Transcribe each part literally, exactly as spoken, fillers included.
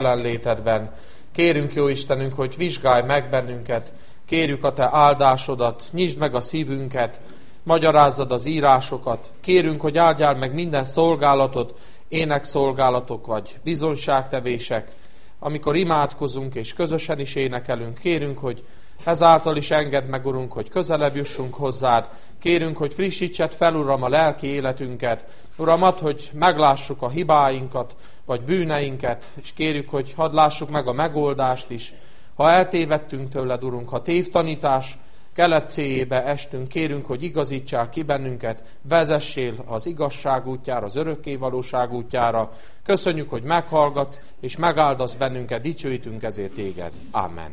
jelenlétedben. Kérünk, jó Istenünk, hogy vizsgálj meg bennünket, kérjük a te áldásodat, nyisd meg a szívünket, magyarázzad az írásokat, kérünk, hogy áldjál meg minden szolgálatot, énekszolgálatok vagy bizonyságtevések, amikor imádkozunk és közösen is énekelünk, kérünk, hogy ezáltal is engedd meg, Urunk, hogy közelebb jussunk hozzád. Kérünk, hogy frissítsed fel, Uram, a lelki életünket. Uram, add, hogy meglássuk a hibáinkat, vagy bűneinket, és kérjük, hogy hadd lássuk meg a megoldást is. Ha eltévedtünk tőled, Urunk, ha tévtanítás keletcéjébe estünk, kérünk, hogy igazítsál ki bennünket, vezessél az igazság útjára, az örökkévalóság útjára. Köszönjük, hogy meghallgatsz, és megáldasz bennünket, dicsőítünk ezért téged. Amen.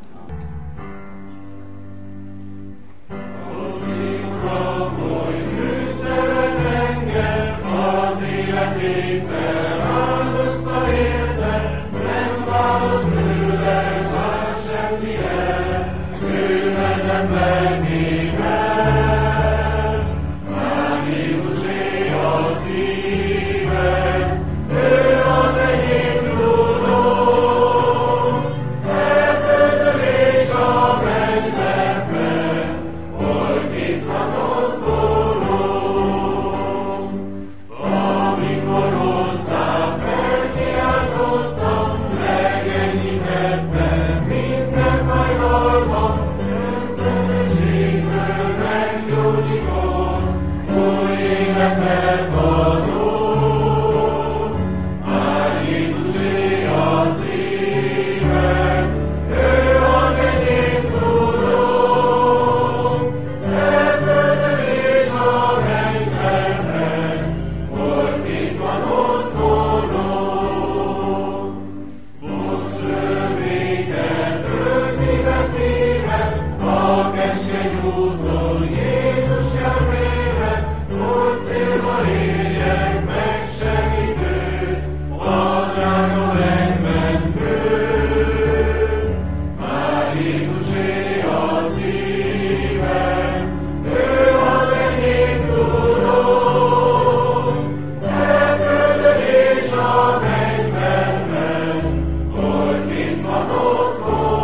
Az életét feláldozta érte, nem válasz tőle, csak semmire, ő vezet lelkével. Már Jézusé a szívem, ő az enyém tudom, elföldön és a mennyben fenn, hol kész van ott volom. Amikor hozzá felkiáltottam, megenyhítettem minden fájdalmam, öntönösségből meggyógyítom, új életet adom. Már Jézusé a szívem, ő az enyém tudom, elföldön és a mennyben fenn, hol kész van ott volom. Most örvéket ölti be szívem, a keskeny úton Jézus jelmében, hogy célba érjek meg segítő, a drága megmentő. Már Jézusé a szívem, ő az enyém tudom, elföldön és a mennyben fenn, hol kész van ott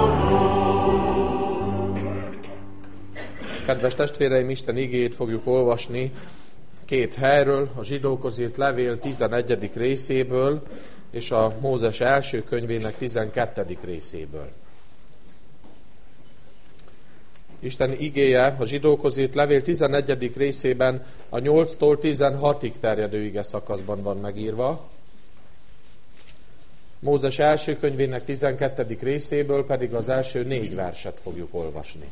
volom. Kedves testvéreim, Isten igéjét fogjuk olvasni két helyről, a Zsidókhoz írt levél tizenegyedik részéből, és a Mózes első könyvének tizenkettedik részéből. Isten igéje a Zsidókhoz írt levél tizenegyedik részében a nyolctól tizenhatig terjedő ige szakaszban van megírva. Mózes első könyvének tizenkettedik részéből pedig az első négy verset fogjuk olvasni.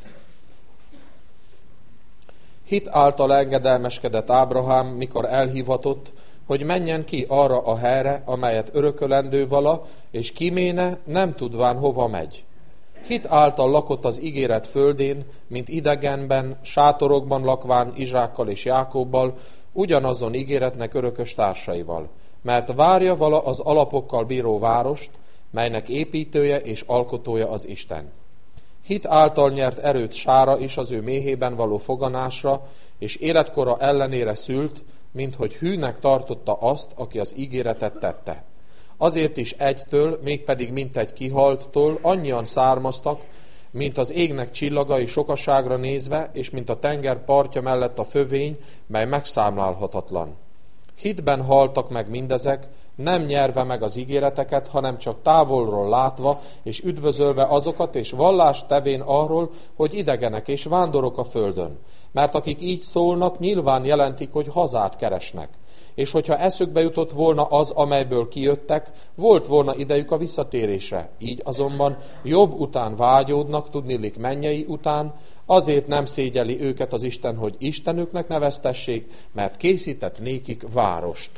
Hit által engedelmeskedett Ábrahám, mikor elhívatott, hogy menjen ki arra a helyre, amelyet örökölendő vala, és kiméne, nem tudván hova megy. Hit által lakott az ígéret földén, mint idegenben, sátorokban lakván Izsákkal és Jákobbal, ugyanazon ígéretnek örökös társaival, mert várja vala az alapokkal bíró várost, melynek építője és alkotója az Isten. Hit által nyert erőt Sára is az ő méhében való foganásra, és életkora ellenére szült, minthogy hűnek tartotta azt, aki az ígéretet tette. Azért is egytől, mégpedig mintegy kihalttól annyian származtak, mint az égnek csillagai sokaságra nézve, és mint a tenger partja mellett a fövény, mely megszámlálhatatlan. Hitben haltak meg mindezek, nem nyerve meg az ígéreteket, hanem csak távolról látva, és üdvözölve azokat, és vallást tevén arról, hogy idegenek és vándorok a földön. Mert akik így szólnak, nyilván jelentik, hogy hazát keresnek. És hogyha eszükbe jutott volna az, amelyből kijöttek, volt volna idejük a visszatérésre. Így azonban jobb után vágyódnak, tudniillik mennyei után, azért nem szégyeli őket az Isten, hogy Istenüknek neveztessék, mert készített nékik várost.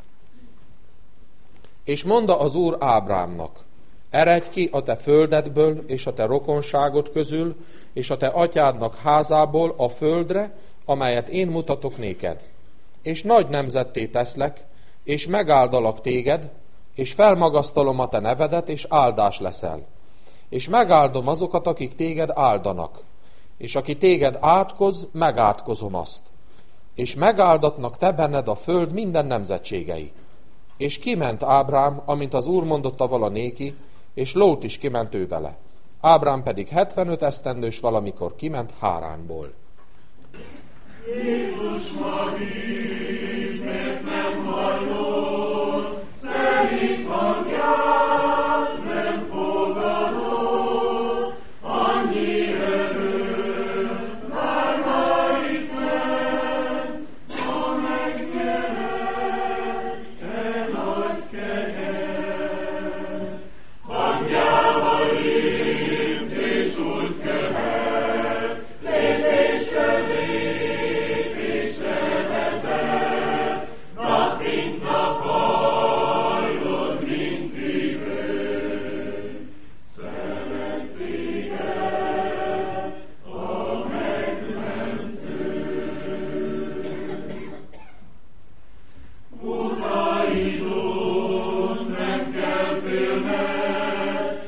És mondta az Úr Ábrámnak, eredj ki a te földedből és a te rokonságod közül, és a te atyádnak házából a földre, amelyet én mutatok néked. És nagy nemzetté teszlek, és megáldalak téged, és felmagasztalom a te nevedet, és áldás leszel. És megáldom azokat, akik téged áldanak, és aki téged átkoz, megátkozom azt. És megáldatnak te benned a föld minden nemzetségei. És kiment Ábrám, amint az Úr mondotta vala néki, és Lót is kiment ő vele. Ábrám pedig hetvenöt esztendős valamikor kiment Háránból. Jézus Maria, mert nem hallott, szerint hangját nem fogadott, annyi erő, már már itt nem, ha megjelent, e nagy kegyet. Hangjával hívt és úgy követ, lépésről lépésre vezet, nap mint nap hallod, mint hívő. Szeret téged a megmentő. Utaidon nem kell félned,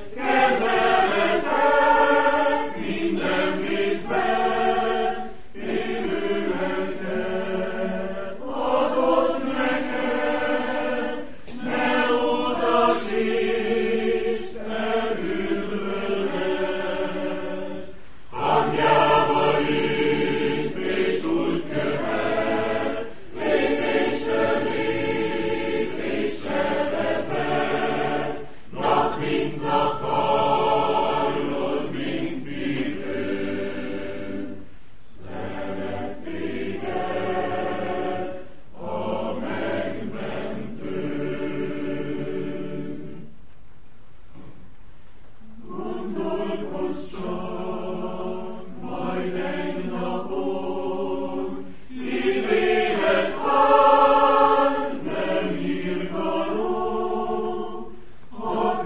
kezelezed minden vízben, élő lelket adott neked, ne utasítsd el üdvödet. Hangjával hívt és úgy követ, lépésről lépésre vezet, nap mint nap hallod, mint hívő. Szeret téged a megmentő. Gondolkozz csak, majd egy napon, ítélet vár, nem irgalom, ha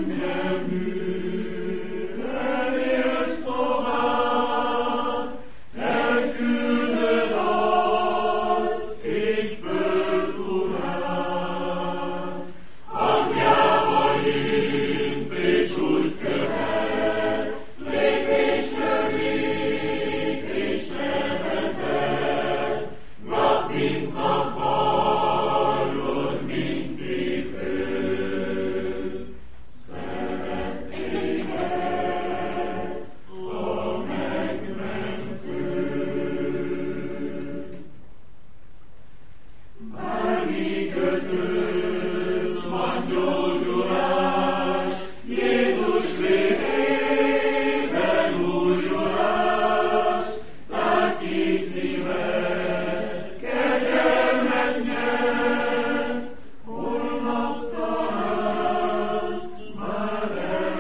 könnyelműen élsz tovább, elküldöd az ég-föld Urát. Hangjával hívt és úgy követ, lépésről lépésre vezet, nap mint nap hallod, mint hívő. Szeret téged a megmentő. Bármi kötőz, van gyógyulás, Jézus vérében újulás, tárd ki szíved, kegyelmet nyersz, holnap talán már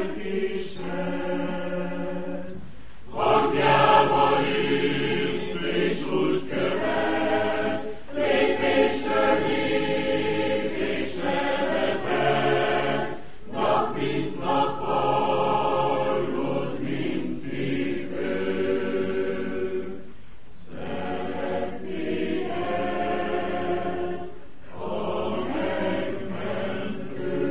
elkísérsz. Hangjával hívt és úgy követ, lépésről lépésre vezet, nap mint nap hallod, mint hívő. Szeret téged a megmentő.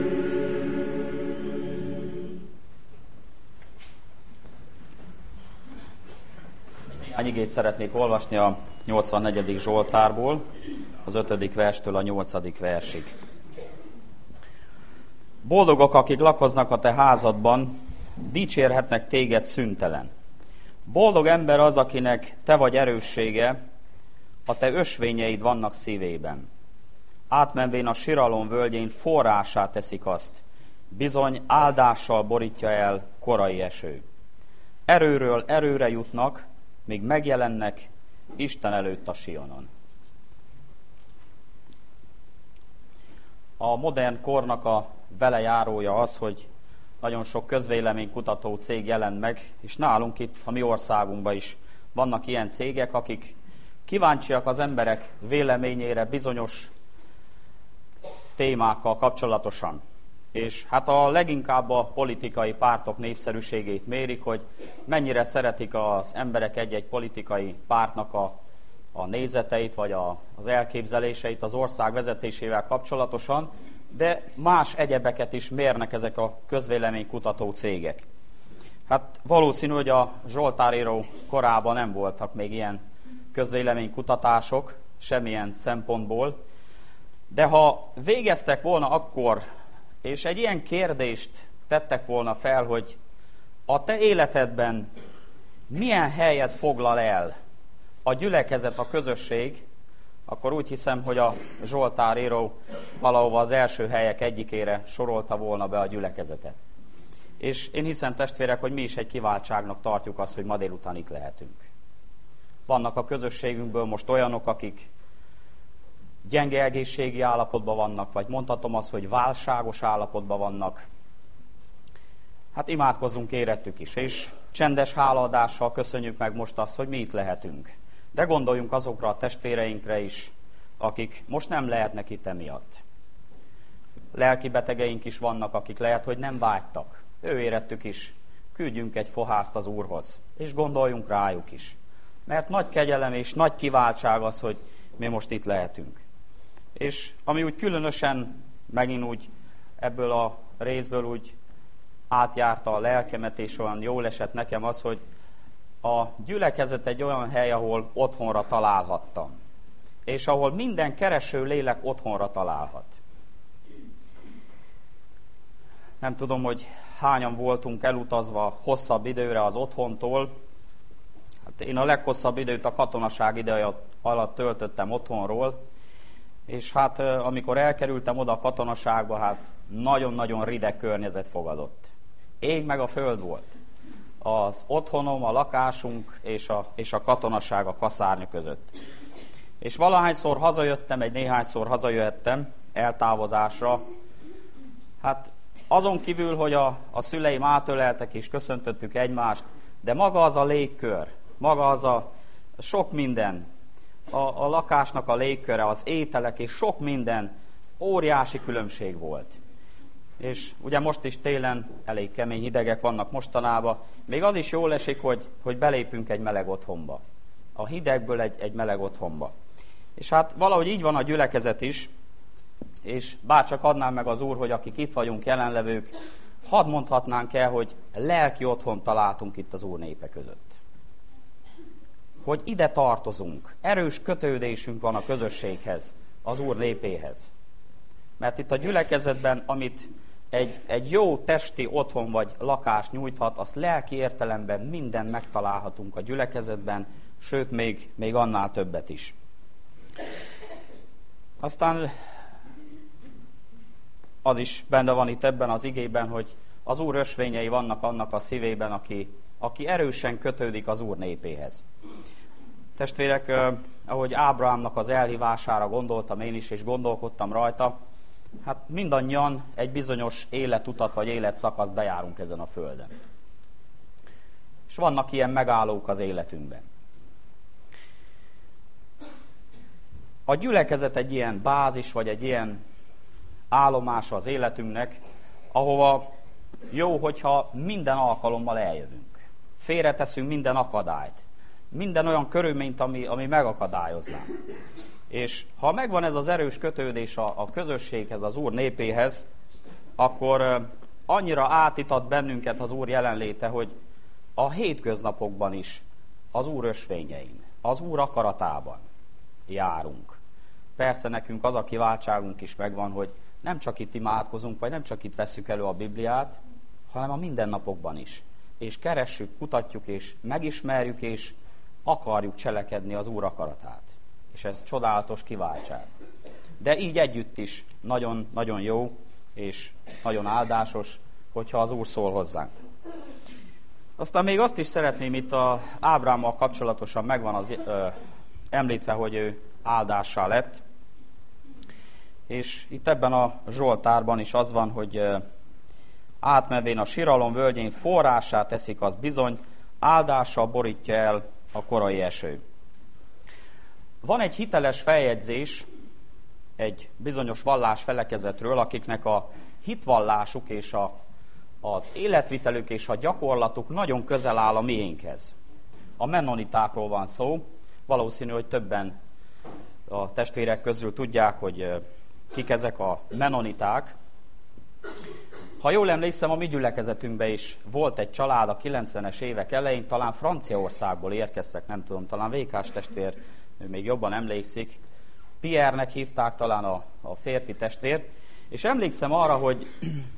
Néhány igét szeretnék olvasni a nyolcvannegyedik Zsoltárból, az ötödik verstől a nyolcadik versig. Boldogok, akik lakoznak a te házadban, dicsérhetnek téged szüntelen. Boldog ember az, akinek te vagy erőssége, a te ösvényeid vannak szívében. Átmenvén a siralom völgyén forrásá teszik azt, bizony áldással borítja el korai eső. Erőről erőre jutnak, míg megjelennek Isten előtt a Sionon. A modern kornak a velejárója az, hogy nagyon sok közvéleménykutató cég jelent meg, és nálunk itt, a mi országunkban is vannak ilyen cégek, akik kíváncsiak az emberek véleményére bizonyos témákkal kapcsolatosan. És hát a leginkább a politikai pártok népszerűségét mérik, hogy mennyire szeretik az emberek egy-egy politikai pártnak a, a nézeteit, vagy a, az elképzeléseit az ország vezetésével kapcsolatosan, de más egyebeket is mérnek ezek a közvéleménykutató cégek. Hát valószínű, hogy a Zsoltáríró korában nem voltak még ilyen közvéleménykutatások, semmilyen szempontból. De ha végeztek volna akkor, és egy ilyen kérdést tettek volna fel, hogy a te életedben milyen helyet foglal el a gyülekezet, a közösség, akkor úgy hiszem, hogy a Zsoltár író valahova az első helyek egyikére sorolta volna be a gyülekezetet. És én hiszem, testvérek, hogy mi is egy kiváltságnak tartjuk azt, hogy ma délután itt lehetünk. Vannak a közösségünkből most olyanok, akik gyenge egészségi állapotban vannak, vagy mondhatom azt, hogy válságos állapotban vannak. Hát imádkozzunk érettük is, és csendes hálaadással köszönjük meg most azt, hogy mi itt lehetünk. De gondoljunk azokra a testvéreinkre is, akik most nem lehetnek itt emiatt. Lelki betegeink is vannak, akik lehet, hogy nem vágytak. Ő érettük is. Küldjünk egy fohászt az Úrhoz, és gondoljunk rájuk is. Mert nagy kegyelem és nagy kiváltság az, hogy mi most itt lehetünk. És ami úgy különösen megint úgy ebből a részből úgy átjárta a lelkemet, és olyan jól esett nekem az, hogy a gyülekezet egy olyan hely, ahol otthonra találhattam. És ahol minden kereső lélek otthonra találhat. Nem tudom, hogy hányan voltunk elutazva hosszabb időre az otthontól. Hát én a leghosszabb időt a katonaság ideje alatt töltöttem otthonról, és hát amikor elkerültem oda a katonaságba, hát nagyon-nagyon rideg környezet fogadott. Ég meg a föld volt. Az otthonom, a lakásunk és a, és a katonaság a kaszárnya között. És valahányszor hazajöttem, egy néhányszor hazajöhettem eltávozásra. Hát azon kívül, hogy a, a szüleim átöleltek és köszöntöttük egymást, de maga az a légkör, maga az a sok minden, a, a lakásnak a légköre, az ételek és sok minden, óriási különbség volt. És ugye most is télen elég kemény hidegek vannak mostanában, még az is jól esik, hogy, hogy belépünk egy meleg otthonba. A hidegből egy, egy meleg otthonba. És hát valahogy így van a gyülekezet is, és bárcsak adnám meg az Úr, hogy akik itt vagyunk jelenlevők, hadd mondhatnánk el, hogy lelki otthon találtunk itt az Úr népe között. Hogy ide tartozunk, erős kötődésünk van a közösséghez, az Úr népéhez. Mert itt a gyülekezetben, amit egy, egy jó testi otthon vagy lakás nyújthat, azt lelki értelemben minden megtalálhatunk a gyülekezetben, sőt, még, még annál többet is. Aztán az is benne van itt ebben az igében, hogy az Úr ösvényei vannak annak a szívében, aki, aki erősen kötődik az Úr népéhez. Testvérek, ahogy Ábrahámnak az elhívására gondoltam én is, és gondolkodtam rajta, hát mindannyian egy bizonyos életutat vagy életszakaszt bejárunk ezen a földön. És vannak ilyen megállók az életünkben. A gyülekezet egy ilyen bázis, vagy egy ilyen állomása az életünknek, ahova jó, hogyha minden alkalommal eljövünk. Félreteszünk minden akadályt, minden olyan körülményt, ami, ami megakadályozná. És ha megvan ez az erős kötődés a, a közösséghez, az Úr népéhez, akkor annyira átítat bennünket az Úr jelenléte, hogy a hétköznapokban is az Úr ösvényein, az Úr akaratában járunk. Persze nekünk az a kiváltságunk is megvan, hogy nem csak itt imádkozunk, vagy nem csak itt vesszük elő a Bibliát, hanem a mindennapokban is. És keressük, kutatjuk, és megismerjük, és akarjuk cselekedni az Úr akaratát. És ez csodálatos kiváltság. De így együtt is nagyon-nagyon jó, és nagyon áldásos, hogyha az Úr szól hozzánk. Aztán még azt is szeretném, itt a Ábrámmal kapcsolatosan megvan az ö, említve, hogy ő áldássá lett. És itt ebben a Zsoltárban is az van, hogy ö, átmevén a siralom völgyén forrássá teszik, az bizony, áldással borítja el a korai eső. Van egy hiteles feljegyzés egy bizonyos vallás felekezetről, akiknek a hitvallásuk és a, az életvitelük és a gyakorlatuk nagyon közel áll a miénkhez. A mennonitákról van szó, valószínű, hogy többen a testvérek közül tudják, hogy kik ezek a mennoniták. Ha jól emlékszem, a mi gyülekezetünkben is volt egy család a kilencvenes évek elején, talán Franciaországból érkeztek, nem tudom, talán Vékás testvér még jobban emlékszik. Pierre-nek hívták talán a, a férfi testvért, és emlékszem arra, hogy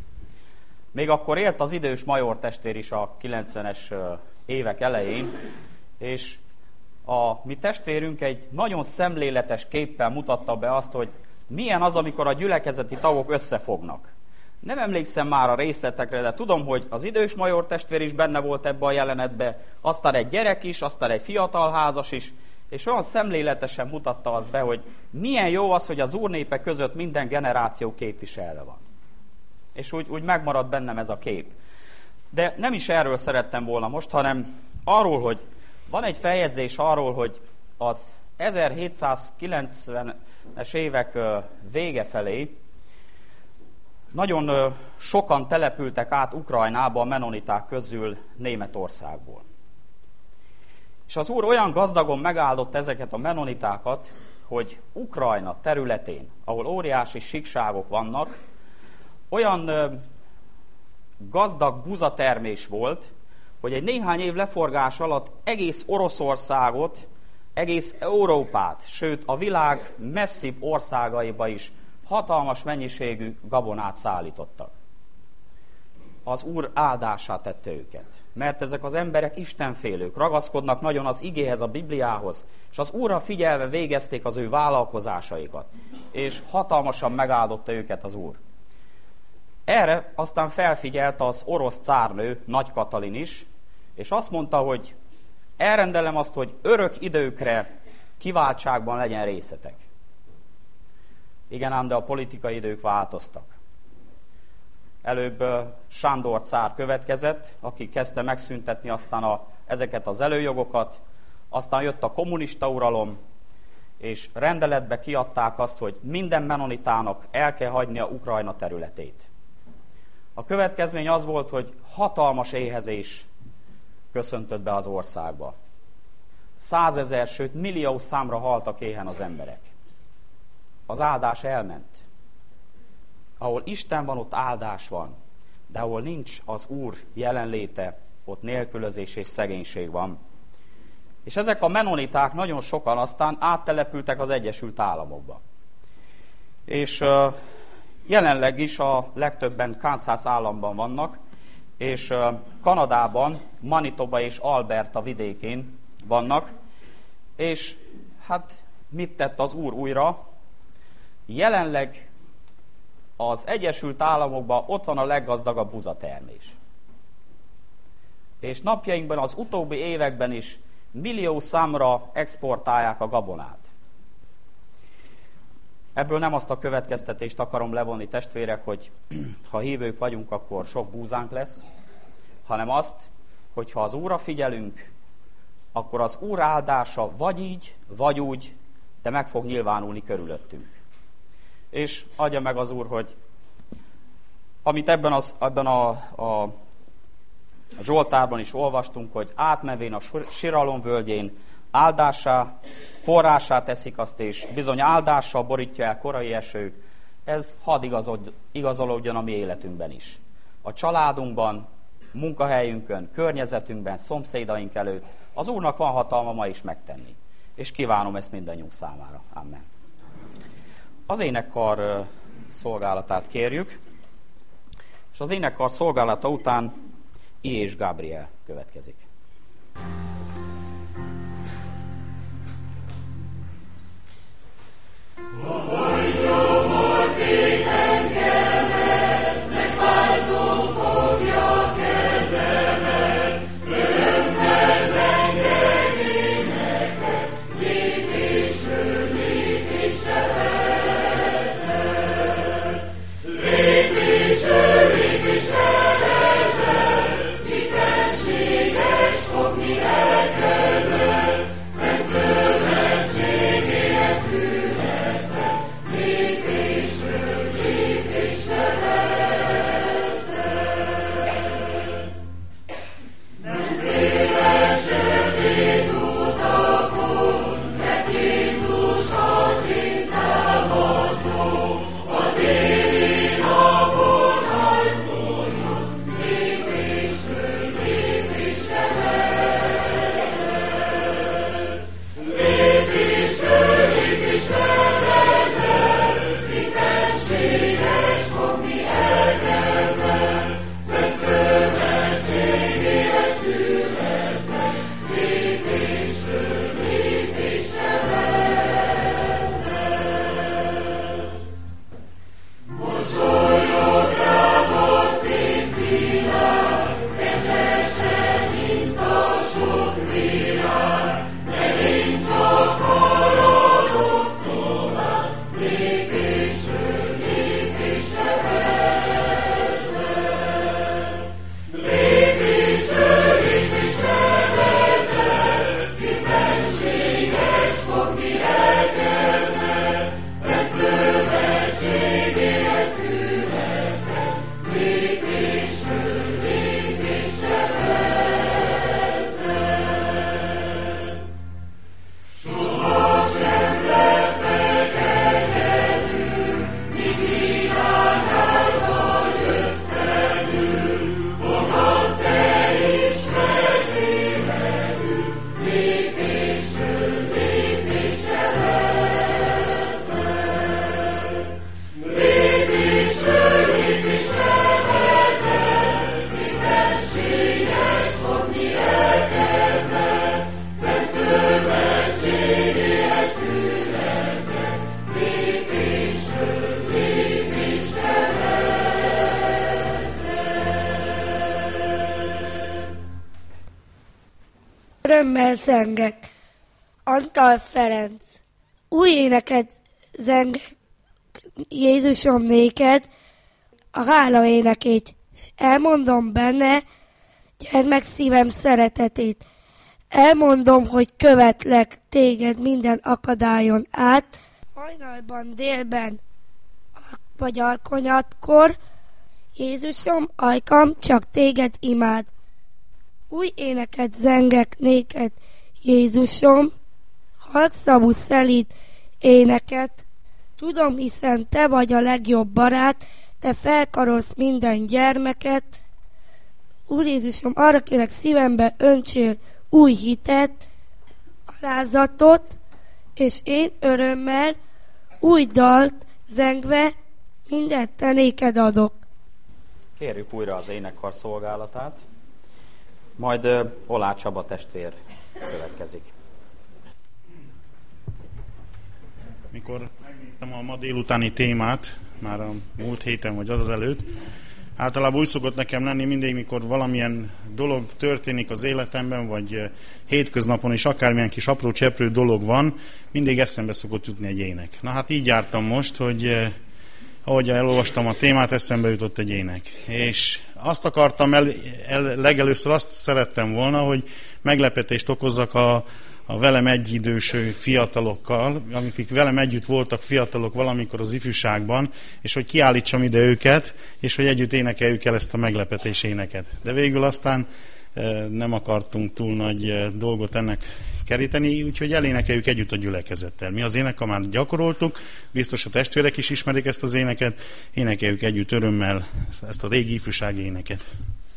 még akkor élt az idős major testvér is a kilencvenes évek elején, és a mi testvérünk egy nagyon szemléletes képpel mutatta be azt, hogy milyen az, amikor a gyülekezeti tagok összefognak. Nem emlékszem már a részletekre, de tudom, hogy az idős major testvér is benne volt ebbe a jelenetbe, aztán egy gyerek is, aztán egy fiatal házas is, és olyan szemléletesen mutatta azt be, hogy milyen jó az, hogy az Úr népe között minden generáció képviselve van. És úgy, úgy megmaradt bennem ez a kép. De nem is erről szerettem volna most, hanem arról, hogy van egy feljegyzés arról, hogy az ezerhétszázkilencvenes évek vége felé nagyon sokan települtek át Ukrajnába a menoniták közül Németországból. És az Úr olyan gazdagon megáldott ezeket a menonitákat, hogy Ukrajna területén, ahol óriási síkságok vannak, olyan gazdag buzatermés volt, hogy egy néhány év leforgás alatt egész Oroszországot, egész Európát, sőt a világ messzibb országaiba is hatalmas mennyiségű gabonát szállítottak. Az Úr áldását tette őket, mert ezek az emberek istenfélők, ragaszkodnak nagyon az igéhez, a Bibliához, és az Úrra figyelve végezték az ő vállalkozásaikat, és hatalmasan megáldotta őket az Úr. Erre aztán felfigyelt az orosz cárnő, Nagy Katalin is, és azt mondta, hogy elrendelem azt, hogy örök időkre kiváltságban legyen részetek. Igen ám, de a politikai idők változtak. Előbb Sándor cár következett, aki kezdte megszüntetni aztán a, ezeket az előjogokat, aztán jött a kommunista uralom, és rendeletbe kiadták azt, hogy minden menonitának el kell hagynia Ukrajna területét. A következmény az volt, hogy hatalmas éhezés köszöntött be az országba. Százezer, sőt millió számra haltak éhen az emberek. Az áldás elment. Ahol Isten van, ott áldás van. De ahol nincs az Úr jelenléte, ott nélkülözés és szegénység van. És ezek a menoniták nagyon sokan aztán áttelepültek az Egyesült Államokba. És uh, jelenleg is a legtöbben Kansas államban vannak, és uh, Kanadában, Manitoba és Alberta vidékén vannak, és hát mit tett az Úr újra? Jelenleg az Egyesült Államokban ott van a leggazdagabb buzatermés. És napjainkban, az utóbbi években is millió számra exportálják a gabonát. Ebből nem azt a következtetést akarom levonni, testvérek, hogy ha hívők vagyunk, akkor sok búzánk lesz, hanem azt, hogy ha az Úrra figyelünk, akkor az Úr áldása vagy így, vagy úgy, de meg fog nyilvánulni körülöttünk. És adja meg az Úr, hogy amit ebben, az, ebben a, a Zsoltárban is olvastunk, hogy átmevén a siralom völgyén áldásá, forrásá teszik azt, és bizony áldással borítja el korai eső, ez hadd igazod, igazolódjon a mi életünkben is. A családunkban, munkahelyünkön, környezetünkben, szomszédaink előtt az Úrnak van hatalma ma is megtenni. És kívánom ezt mindannyiunk számára. Amen. Az énekkar szolgálatát kérjük, és az énekkar szolgálata után I. és Gabriel következik. Fogni el örömmel zengek. Antal Ferenc. Új éneket zengek Jézusom néked, a hála énekét, és elmondom benne gyermekszívem szeretetét. Elmondom, hogy követlek téged minden akadályon át, hajnalban, délben, vagy alkonyatkor, Jézusom, ajkam, csak téged imád. Új éneket zengek néked, Jézusom, halkszavú szelíd éneket. Tudom, hiszen te vagy a legjobb barát, te felkarolsz minden gyermeket. Úr Jézusom, arra kérek, szívembe öntsél új hitet, alázatot, és én örömmel új dalt zengve mindent te néked adok. Kérjük újra az énekkar szolgálatát, majd uh, Olá Csaba testvér következik. Mikor megnéztem a ma délutáni témát, már a múlt héten vagy az az előtt, általában úgy szokott nekem lenni mindig, mikor valamilyen dolog történik az életemben, vagy hétköznapon is akármilyen kis apró cseprő dolog van, mindig eszembe szokott jutni egy ének. Na hát így jártam most, hogy ahogy elolvastam a témát, eszembe jutott egy ének. És azt akartam, el, el, legelőször azt szerettem volna, hogy meglepetést okozzak a, a velem egyidős fiatalokkal, akik velem együtt voltak fiatalok valamikor az ifjúságban, és hogy kiállítsam ide őket, és hogy együtt énekeljük el ezt a meglepetés éneket. De végül aztán nem akartunk túl nagy dolgot ennek keríteni, úgyhogy elénekeljük együtt a gyülekezettel. Mi az énekkar már gyakoroltuk, biztos a testvérek is ismerik ezt az éneket, énekeljük együtt örömmel ezt a régi ifjúsági éneket.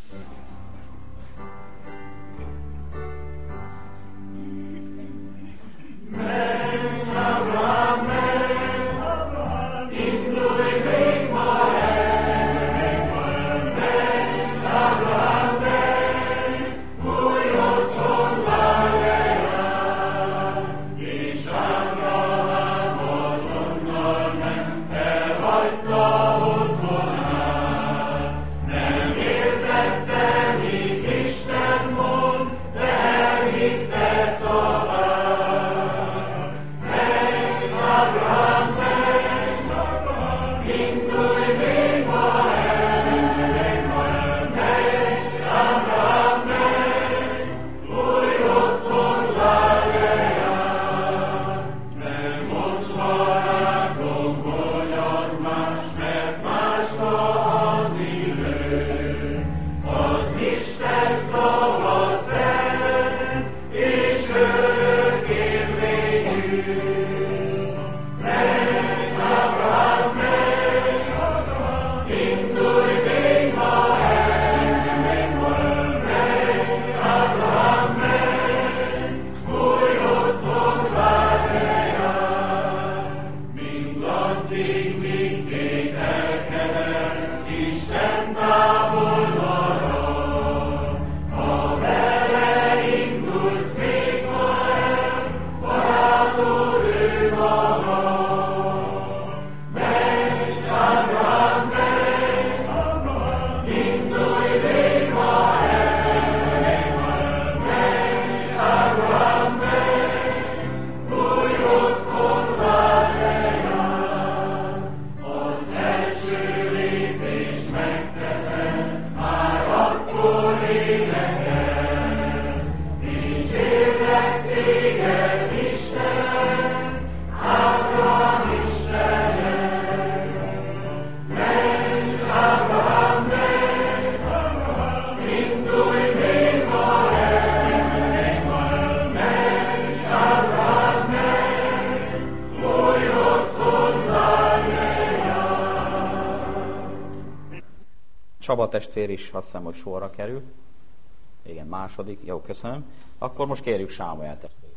Csaba testvér is azt hiszem, hogy sorra kerül. Igen, második. Jó, köszönöm. Akkor most kérjük Sámuel testvér.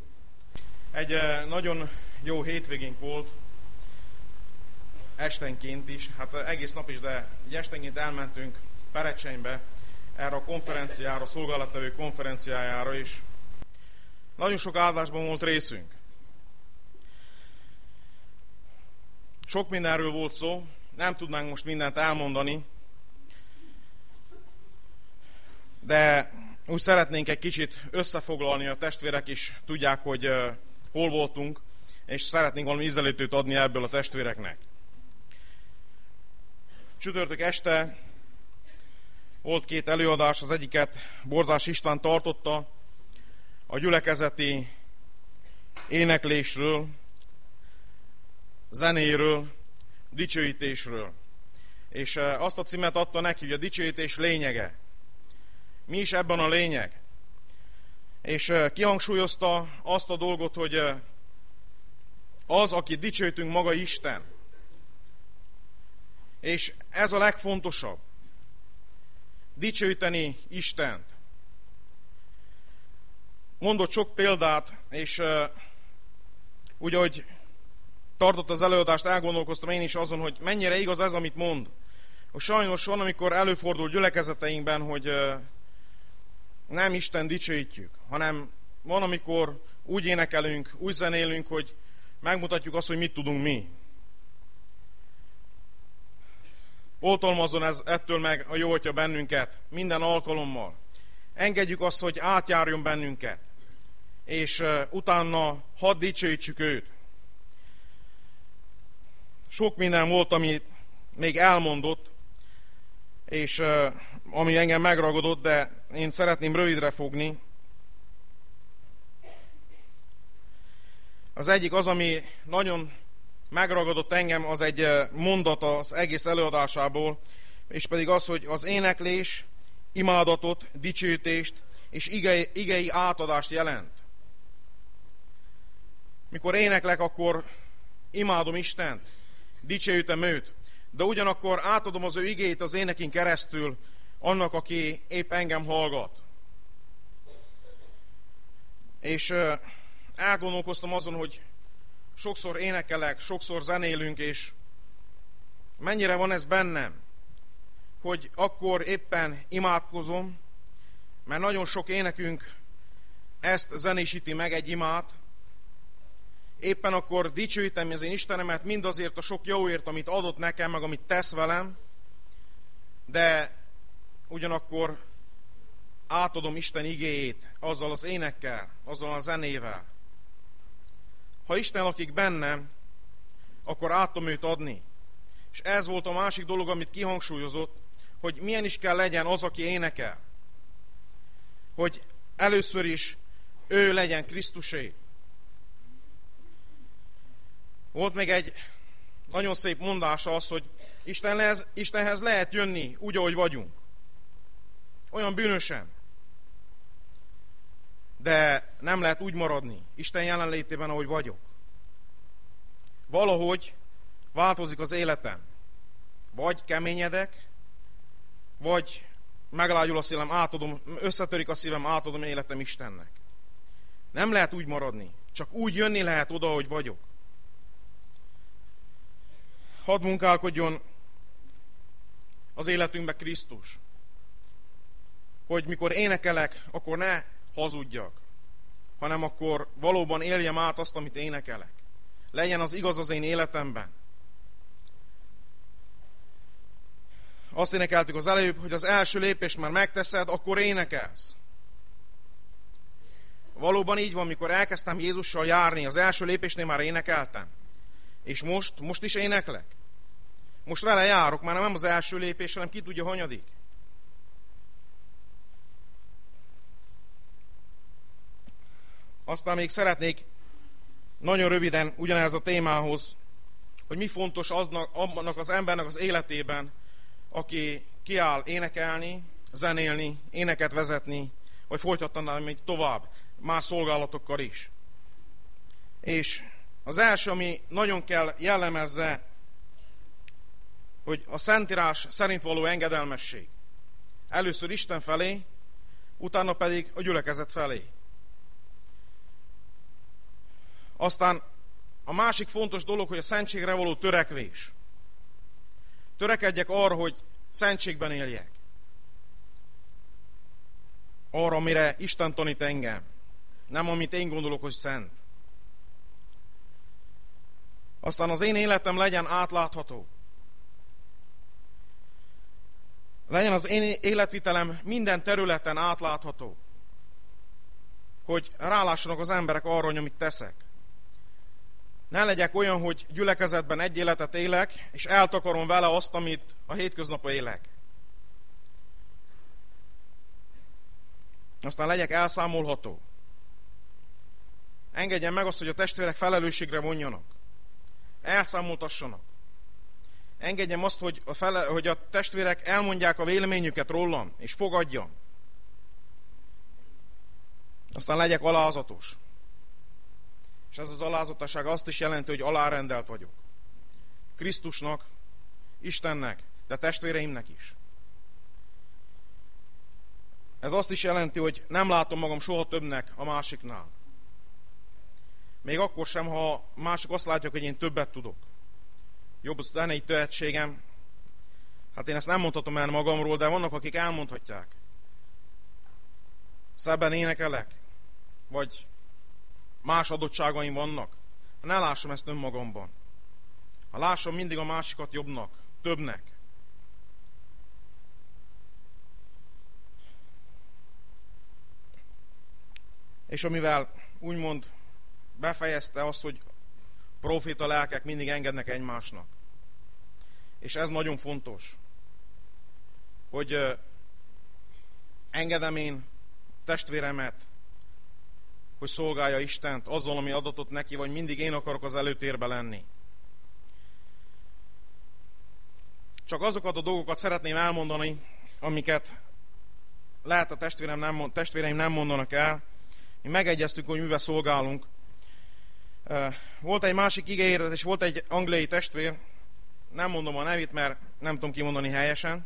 Egy nagyon jó hétvégénk volt, estenként is, hát egész nap is, de estenként elmentünk Perecsenybe, erre a konferenciára, a szolgálattevő konferenciájára is. Nagyon sok áldásban volt részünk. Sok mindenről volt szó, nem tudnánk most mindent elmondani, de úgy szeretnénk egy kicsit összefoglalni, a testvérek is tudják, hogy hol voltunk, és szeretnénk valami ízelítőt adni ebből a testvéreknek. Csütörtök este volt két előadás, az egyiket Borzás István tartotta a gyülekezeti éneklésről, zenéről, dicsőítésről. És azt a címet adta neki, hogy a dicsőítés lényege. Mi is ebben a lényeg? És kihangsúlyozta azt a dolgot, hogy az, akit dicsőítünk, maga Isten. És ez a legfontosabb. Dicsőíteni Istent. Mondott sok példát, és úgy, ahogy tartott az előadást, elgondolkoztam én is azon, hogy mennyire igaz ez, amit mond. Hogy sajnos van, amikor előfordul gyülekezeteinkben, hogy nem Isten dicsőítjük, hanem van, amikor úgy énekelünk, úgy zenélünk, hogy megmutatjuk azt, hogy mit tudunk mi. Oltalmazzon ez ettől meg a jó Atya bennünket minden alkalommal. Engedjük azt, hogy átjárjon bennünket, és uh, utána hadd dicsőítsük őt. Sok minden volt, amit még elmondott, és uh, ami engem megragadott, de én szeretném rövidre fogni. Az egyik az, ami nagyon megragadott engem, az egy mondat az egész előadásából, és pedig az, hogy az éneklés imádatot, dicsőítést és igei, igei átadást jelent. Mikor éneklek, akkor imádom Istent, dicsőítem őt, de ugyanakkor átadom az ő igéit az énekin keresztül annak, aki épp engem hallgat. És elgondolkoztam azon, hogy sokszor énekelek, sokszor zenélünk, és mennyire van ez bennem, hogy akkor éppen imádkozom, mert nagyon sok énekünk ezt zenésíti meg, egy imát. Éppen akkor dicsőítem az én Istenemet mindazért a sok jóért, amit adott nekem, meg amit tesz velem, de ugyanakkor átadom Isten igéjét azzal az énekkel, azzal a zenével. Ha Isten lakik bennem, akkor át tudom őt adni. És ez volt a másik dolog, amit kihangsúlyozott, hogy milyen is kell legyen az, aki énekel. Hogy először is ő legyen Krisztusé. Volt még egy nagyon szép mondása az, hogy Istenhez, Istenhez lehet jönni úgy, ahogy vagyunk. Olyan bűnösen. De nem lehet úgy maradni Isten jelenlétében, ahogy vagyok. Valahogy változik az életem. Vagy keményedek, vagy meglágyul a szívem, átadom, összetörik a szívem, átadom életem Istennek. Nem lehet úgy maradni. Csak úgy jönni lehet oda, ahogy vagyok. Hadd munkálkodjon az életünkbe Krisztus. Hogy mikor énekelek, akkor ne hazudjak, hanem akkor valóban éljem át azt, amit énekelek. Legyen az igaz az én életemben. Azt énekeltük az előbb, hogy az első lépést már megteszed, akkor énekelsz. Valóban így van, mikor elkezdtem Jézussal járni, az első lépésnél már énekeltem. És most, most is éneklek. Most vele járok, már nem az első lépés, hanem ki tudja, hanyadik. Aztán még szeretnék nagyon röviden ugyanez a témához, hogy mi fontos annak az embernek az életében, aki kiáll énekelni, zenélni, éneket vezetni, vagy folytatnám még tovább, más szolgálatokkal is. És az első, ami nagyon kell jellemezze, hogy a Szentírás szerint való engedelmesség. Először Isten felé, utána pedig a gyülekezet felé. Aztán a másik fontos dolog, hogy a szentségre való törekvés. Törekedjek arra, hogy szentségben éljek. Arra, amire Isten tanít engem. Nem amit én gondolok, hogy szent. Aztán az én életem legyen átlátható. Legyen az én életvitelem minden területen átlátható. Hogy rálássanak az emberek arra, hogy amit teszek. Ne legyek olyan, hogy gyülekezetben egy életet élek, és eltakarom vele azt, amit a hétköznap élek. Aztán legyek elszámolható. Engedjen meg azt, hogy a testvérek felelősségre vonjanak. Elszámoltassanak. Engedjem azt, hogy a, fele, hogy a testvérek elmondják a véleményüket rólam, és fogadjam. Aztán legyek alázatos. És ez az alázatosság azt is jelenti, hogy alárendelt vagyok. Krisztusnak, Istennek, de testvéreimnek is. Ez azt is jelenti, hogy nem látom magam soha többnek a másiknál. Még akkor sem, ha mások azt látják, hogy én többet tudok. Jobb az zenei tehetségem. Hát én ezt nem mondhatom el magamról, de vannak, akik elmondhatják. Szebben énekelek, vagy más adottságaim vannak. Ne lássam ezt önmagamban. Ha lássam mindig a másikat jobbnak, többnek. És amivel úgymond befejezte azt, hogy proféta lelkek mindig engednek egymásnak. És ez nagyon fontos, hogy engedem én testvéremet, hogy szolgálja Istent azzal, ami adatot neki, vagy mindig én akarok az előtérbe lenni. Csak azokat a dolgokat szeretném elmondani, amiket lehet a testvérem nem, testvéreim nem mondanak el. Mi megegyeztünk, hogy mivel szolgálunk. Volt egy másik igehirdet, és volt egy angliai testvér, nem mondom a nevét, mert nem tudom kimondani helyesen.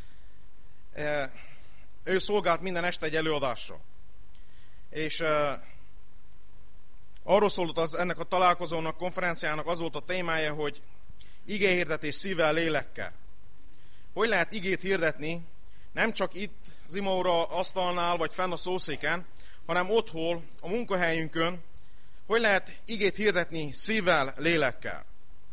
Ő szolgált minden este egy előadásra. És arról szólt az, ennek a találkozónak, konferenciának az volt a témája, hogy igehirdetés szívvel, lélekkel. Hogy lehet igét hirdetni, nem csak itt az imaóra asztalnál, vagy fenn a szószéken, hanem otthon, a munkahelyünkön, hogy lehet igét hirdetni szívvel, lélekkel.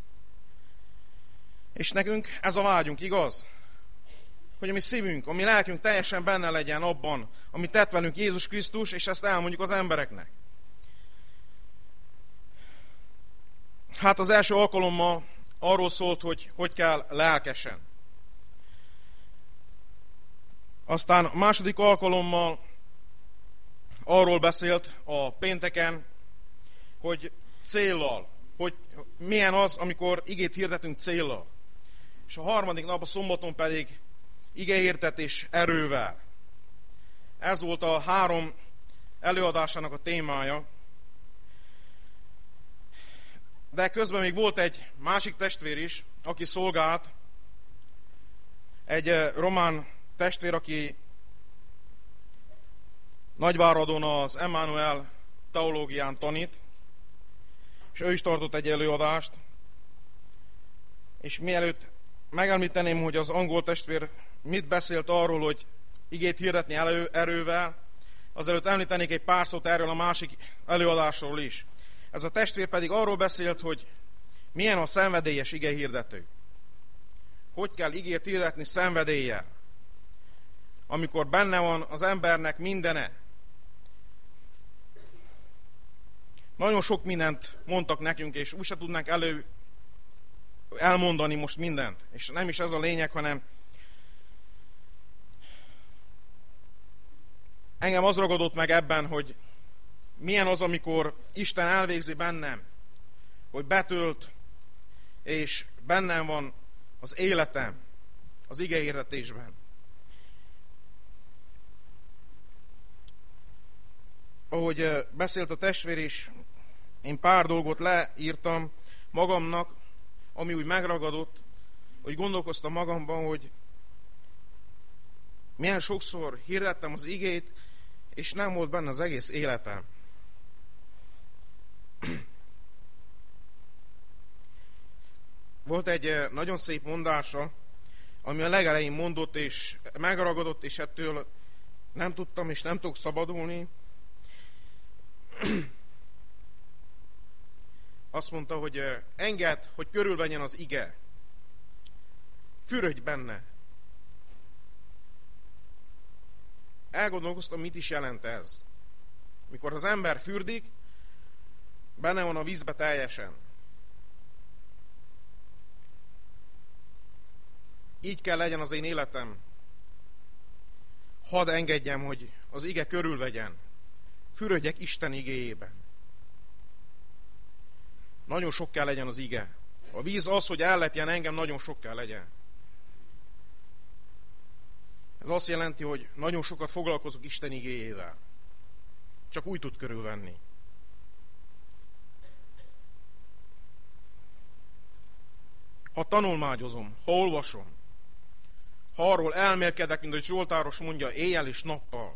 És nekünk ez a vágyunk, igaz? Hogy a mi szívünk, a mi lelkünk teljesen benne legyen abban, amit tett velünk Jézus Krisztus, és ezt elmondjuk az embereknek. Hát az első alkalommal arról szólt, hogy hogy kell lelkesen. Aztán a második alkalommal arról beszélt a pénteken, hogy céllal, hogy milyen az, amikor igét hirdetünk céllal. És a harmadik nap, a szombaton pedig igehirdetés erővel. Ez volt a három előadásának a témája. De közben még volt egy másik testvér is, aki szolgált, egy román testvér, aki Nagyváradon az Emmanuel teológián tanít, és ő is tartott egy előadást, és mielőtt megemlíteném, hogy az angol testvér mit beszélt arról, hogy igét hirdetni elő, erővel, azelőtt említenék egy pár szót erről a másik előadásról is. Ez a testvér pedig arról beszélt, hogy milyen a szenvedélyes igehirdető. Hogy kell igét hirdetni szenvedéllyel, amikor benne van az embernek mindene. Nagyon sok mindent mondtak nekünk, és úgy se tudnánk elő elmondani most mindent. És nem is ez a lényeg, hanem engem az ragadott meg ebben, hogy milyen az, amikor Isten elvégzi bennem, hogy betölt, és bennem van az életem az igehirdetésben. Ahogy beszélt a testvér is, én pár dolgot leírtam magamnak, ami úgy megragadott, hogy gondolkoztam magamban, hogy milyen sokszor hirdettem az igét, és nem volt benne az egész életem. Volt egy nagyon szép mondása, ami a legelején mondott, és megragadott, és ettől nem tudtam, és nem tudok szabadulni. Azt mondta, hogy engedd, hogy körülvenjen az ige. Fürödj benne. elgondolkoztam, mit is jelent ez. Mikor az ember fürdik, benne van a vízbe teljesen. Így kell legyen az én életem. Hadd engedjem, hogy az ige körülvegyen. Fürödjek Isten igéjében. Nagyon sok kell legyen az ige. A víz az, hogy ellepjen engem, nagyon sok kell legyen. Ez azt jelenti, hogy nagyon sokat foglalkozok Isten igéjével. Csak úgy tud körülvenni. Ha tanulmányozom, ha olvasom, ha arról elmélkedek, mint hogy Zsoltáros mondja, éjjel és nappal,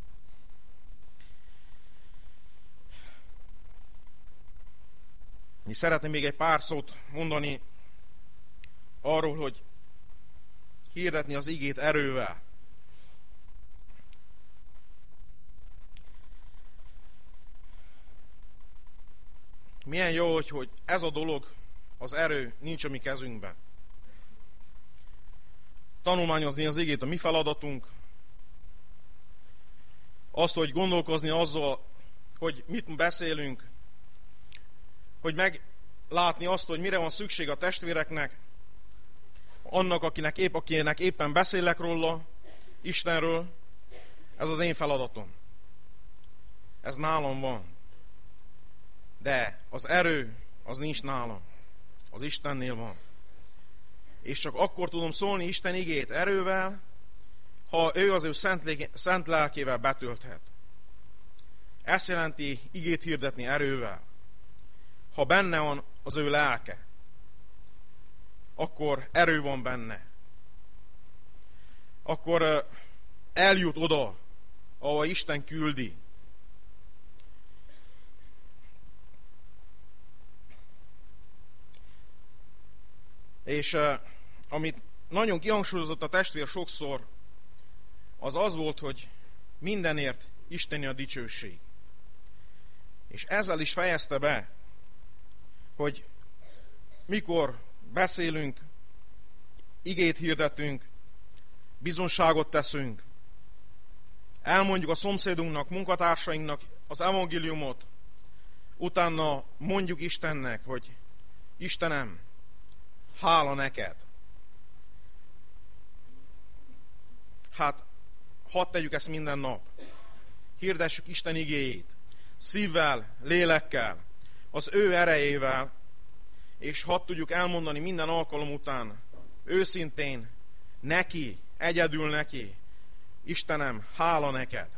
és szeretném még egy pár szót mondani arról, hogy hirdetni az igét erővel. Milyen jó, hogy, hogy ez a dolog, az erő nincs a mi kezünkben. Tanulmányozni az igét a mi feladatunk. Azt, hogy gondolkozni azzal, hogy mit beszélünk, hogy meglátni azt, hogy mire van szükség a testvéreknek, annak, akinek, épp, akinek éppen beszélek róla, Istenről, ez az én feladatom. Ez nálam van. De az erő, az nincs nálam. Az Istennél van. És csak akkor tudom szólni Isten igét erővel, ha ő az ő szent, lé- szent lelkével betölthet. Ezt jelenti igét hirdetni erővel. Ha benne van az ő lelke, akkor erő van benne. Akkor eljut oda, ahol Isten küldi. És uh, amit nagyon kihangsúlyozott a testvér sokszor, az az volt, hogy mindenért Isteni a dicsőség. És ezzel is fejezte be, hogy mikor beszélünk, igét hirdetünk, bizonságot teszünk, elmondjuk a szomszédunknak, munkatársainknak az evangéliumot, utána mondjuk Istennek, hogy Istenem, hála neked. Hát, hadd tegyük ezt minden nap. Hirdessük Isten igéjét. Szívvel, lélekkel, az ő erejével, és hadd tudjuk elmondani minden alkalom után, őszintén, neki, egyedül neki, Istenem, hála neked.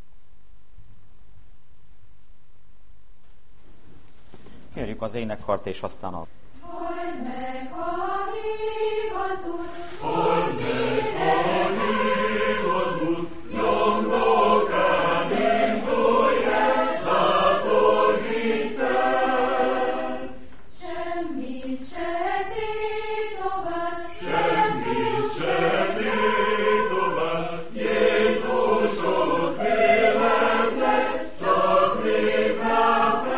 Kérjük az énekkart, és aztán a... Halld meg, ha hív az Úr, halld meg, ha hív az Úr, nyomdok el, mint ujját, látod hittel. Semmit se tétovál, semmit se tétovál, Jézusod vélet lesz, csak nézz rá fel.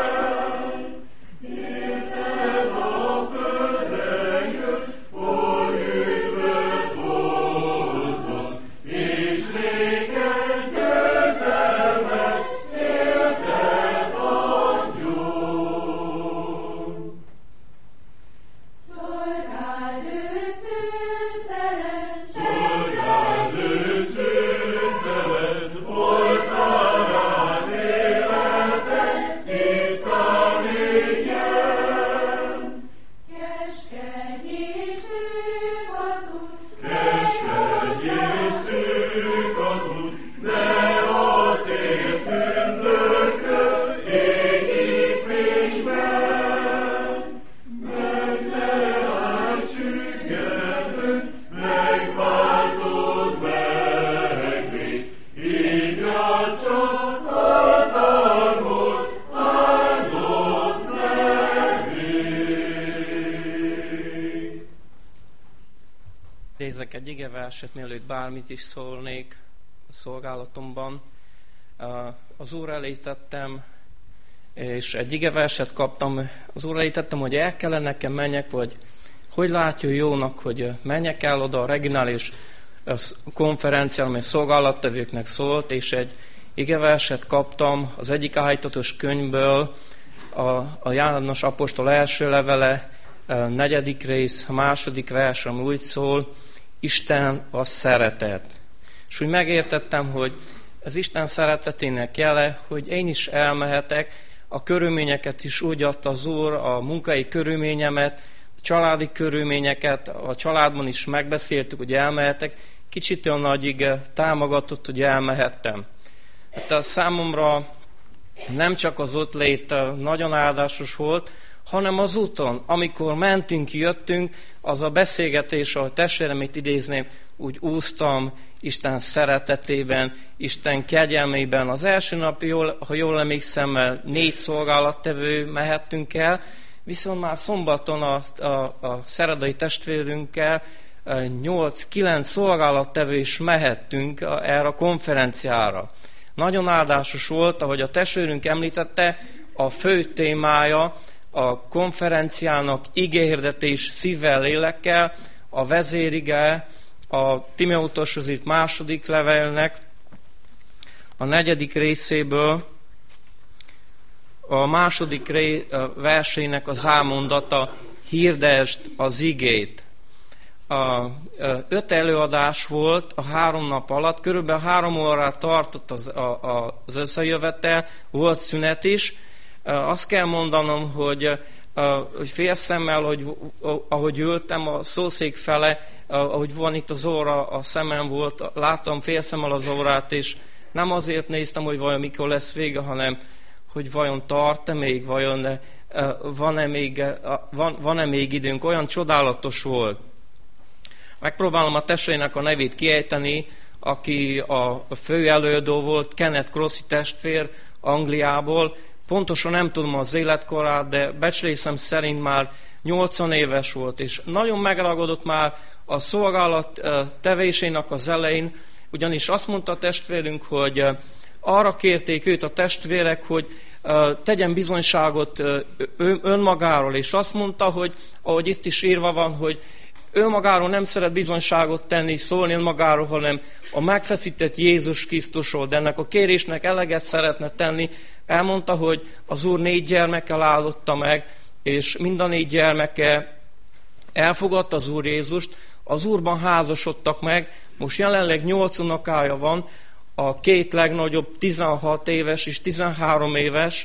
Idézek egy igeverset, mielőtt bármit is szólnék a szolgálatomban. Az Úr elé tettem, és egy igeverset kaptam. Az Úr elé tettem, hogy el kellene nekem menjek, vagy hogy látja jónak, hogy menjek el oda a Reginál, és konferencián, amely szolgálattevőknek szólt, és egy igeverset kaptam az egyik áhítatos könyvből, a, a János apostol első levele, a negyedik rész, a második vers, ami úgy szól, Isten a szeretet. És úgy megértettem, hogy ez Isten szeretetének jele, hogy én is elmehetek, a körülményeket is úgy adta az Úr, a munkai körülményemet, a családi körülményeket, a családban is megbeszéltük, hogy elmehetek, kicsit olyan nagyig támogatott, hogy elmehettem. Hát a számomra nem csak az ott lét nagyon áldásos volt, hanem az úton, amikor mentünk, jöttünk, az a beszélgetés, ahogy testvéremét idézném, úgy úsztam Isten szeretetében, Isten kegyelmében. Az első nap, jól, ha jól emlékszem, négy szolgálattevő mehettünk el, viszont már szombaton a, a, a szeredai testvérünkkel nyolc-kilenc szolgálattevő is mehettünk erre a konferenciára. Nagyon áldásos volt, ahogy a testvérünk említette, a fő témája a konferenciának igéhirdetés szívvel, lélekkel, a vezérige, a Timóteushoz írt második levelnek a negyedik részéből, a második ré, a versének az álmondata, hirdesd az igét. A, öt előadás volt a három nap alatt, körülbelül három órát tartott az, a, az összejövetel, volt szünet is. Azt kell mondanom, hogy, hogy félszemmel, hogy, ahogy ültem a szószék fele, ahogy van itt az óra, a szemem volt, láttam félszemmel az órát, és nem azért néztem, hogy vajon mikor lesz vége, hanem hogy vajon tart-e még, vajon van-e még, van, van-e még időnk. Olyan csodálatos volt. Megpróbálom a testvérének a nevét kiejteni, aki a fő előadó volt, Kenneth Crossi testvér Angliából. Pontosan nem tudom az életkorát, de becslésem szerint már nyolcvan éves volt, és nagyon megragadott már a szolgálat tevésének az elején, ugyanis azt mondta a testvérünk, hogy arra kérték őt a testvérek, hogy tegyen bizonyságot önmagáról, és azt mondta, hogy ahogy itt is írva van, hogy önmagáról nem szeret bizonyságot tenni, szólni önmagáról, hanem a megfeszített Jézus Krisztusról, de ennek a kérésnek eleget szeretne tenni. Elmondta, hogy az Úr négy gyermekkel áldotta meg, és mind a négy gyermeke elfogadta az Úr Jézust, az Úrban házasodtak meg, most jelenleg nyolc unokája van, a két legnagyobb tizenhat éves és tizenhárom éves,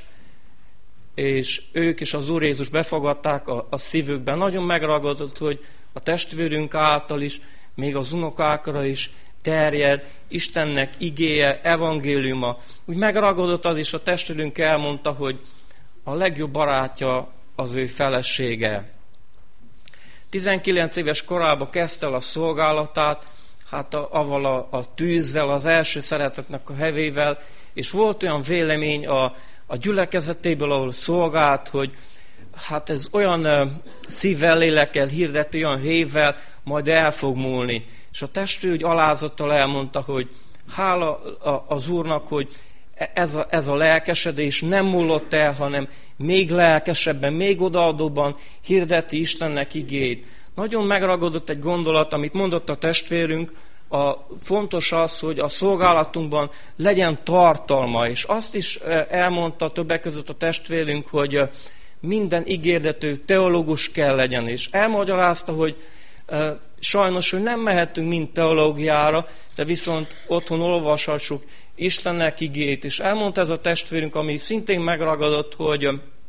és ők is az Úr Jézus befogadták a, a szívükben. Nagyon megragadott, hogy a testvérünk által is, még az unokákra is terjed Istennek igéje, evangéliuma. Úgy megragadott az is, a testvérünk elmondta, hogy a legjobb barátja az ő felesége. tizenkilenc éves korában kezdte el a szolgálatát, hát a, avval a, a tűzzel, az első szeretetnek a hevével, és volt olyan vélemény a, a gyülekezetéből, ahol szolgált, hogy hát ez olyan uh, szívvel, lélekkel hirdeti, olyan hévvel, majd el fog múlni. És a testvér úgy alázattal elmondta, hogy hála az Úrnak, hogy ez a, ez a lelkesedés nem múlott el, hanem még lelkesebben, még odaadóban hirdeti Istennek igét. Nagyon megragadott egy gondolat, amit mondott a testvérünk, a, fontos az, hogy a szolgálatunkban legyen tartalma, és azt is elmondta többek között a testvérünk, hogy minden ígérdető teológus kell legyen, és elmagyarázta, hogy e, sajnos, hogy nem mehetünk mind teológiára, de viszont otthon olvashassuk Istennek igét, és elmondta ez a testvérünk, ami szintén megragadott, hogy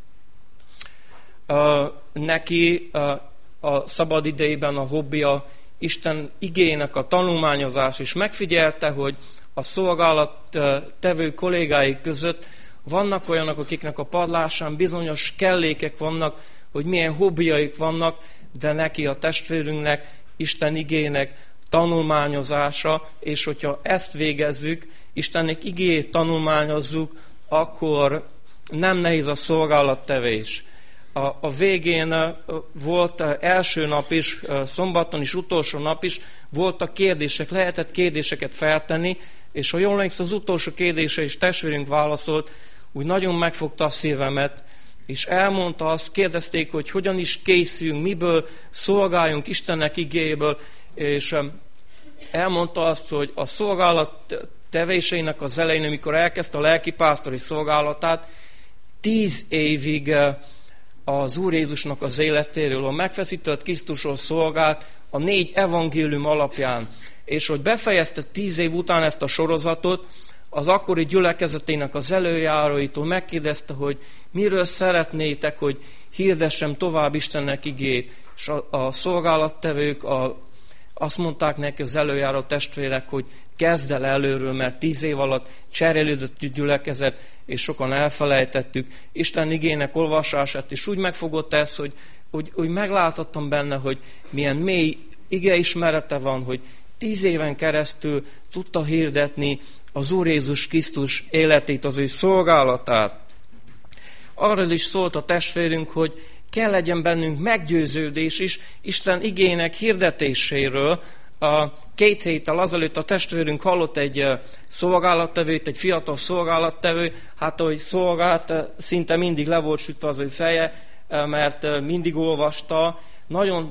e, neki e, a szabad idejében a hobbija Isten igének a tanulmányozás, és megfigyelte, hogy a szolgálat tevő kollégái között vannak olyanok, akiknek a padlásán bizonyos kellékek vannak, hogy milyen hobbiaik vannak, de neki, a testvérünknek, Isten igének tanulmányozása, és hogyha ezt végezzük, Istennek igéjét tanulmányozzuk, akkor nem nehéz a szolgálattevés. A, a végén volt első nap is, szombaton is, utolsó nap is, voltak kérdések, lehetett kérdéseket feltenni, és ha jól emlékszem, az utolsó kérdése is testvérünk válaszolt, úgy nagyon megfogta a szívemet, és elmondta azt, kérdezték, hogy hogyan is készüljünk, miből szolgáljunk Istennek igéjéből, és elmondta azt, hogy a szolgálat tevésének az elején, amikor elkezdte a lelkipásztori szolgálatát, tíz évig az Úr Jézusnak az életéről, a megfeszített Krisztusról szolgált a négy evangélium alapján. És hogy befejezte tíz év után ezt a sorozatot, az akkori gyülekezetének az előjáróitól megkérdezte, hogy miről szeretnétek, hogy hirdessem tovább Istennek igét. És a, a szolgálattevők a, azt mondták neki az előjáró testvérek, hogy kezd el előről, mert tíz év alatt cserélődött a gyülekezet, és sokan elfelejtettük Isten igének olvasását, és úgy megfogott ez, hogy, hogy, hogy megláthattam benne, hogy milyen mély igeismerete van, hogy tíz éven keresztül tudta hirdetni az Úr Jézus Krisztus életét, az ő szolgálatát. Arról is szólt a testvérünk, hogy kell legyen bennünk meggyőződés is Isten igének hirdetéséről. A két héttel azelőtt a testvérünk hallott egy szolgálattevőt, egy fiatal szolgálattevő, hát ahogy szolgált, szinte mindig le volt sütve az ő feje, mert mindig olvasta. Nagyon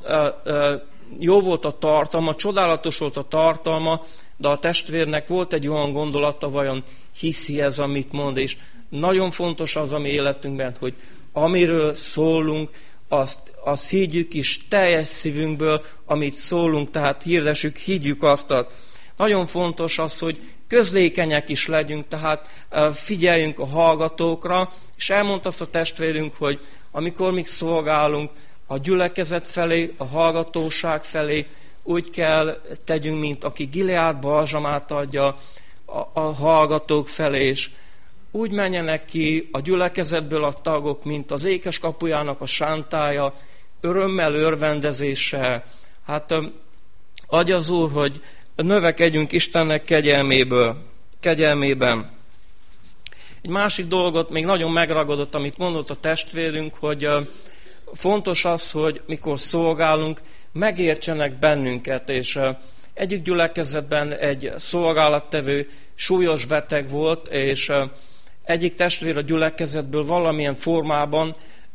jó volt a tartalma, csodálatos volt a tartalma, de a testvérnek volt egy olyan gondolata, vajon hiszi ez, amit mond, és nagyon fontos az a mi életünkben, hogy amiről szólunk, azt, azt higgyük is teljes szívünkből, amit szólunk, tehát hirdessük, higgyük azt. Nagyon fontos az, hogy közlékenyek is legyünk, tehát figyeljünk a hallgatókra, és elmondta azt a testvérünk, hogy amikor még szolgálunk, a gyülekezet felé, a hallgatóság felé úgy kell tegyünk, mint aki Gileád balzsamát adja a, a hallgatók felé, és úgy menjenek ki a gyülekezetből a tagok, mint az ékes kapujának a sántája, örömmel, örvendezéssel. Hát adja az Úr, hogy növekedjünk Istennek kegyelméből, kegyelmében. Egy másik dolgot még nagyon megragadott, amit mondott a testvérünk, hogy fontos az, hogy mikor szolgálunk, megértsenek bennünket, és egyik gyülekezetben egy szolgálattevő súlyos beteg volt, és egyik testvér a gyülekezetből valamilyen formában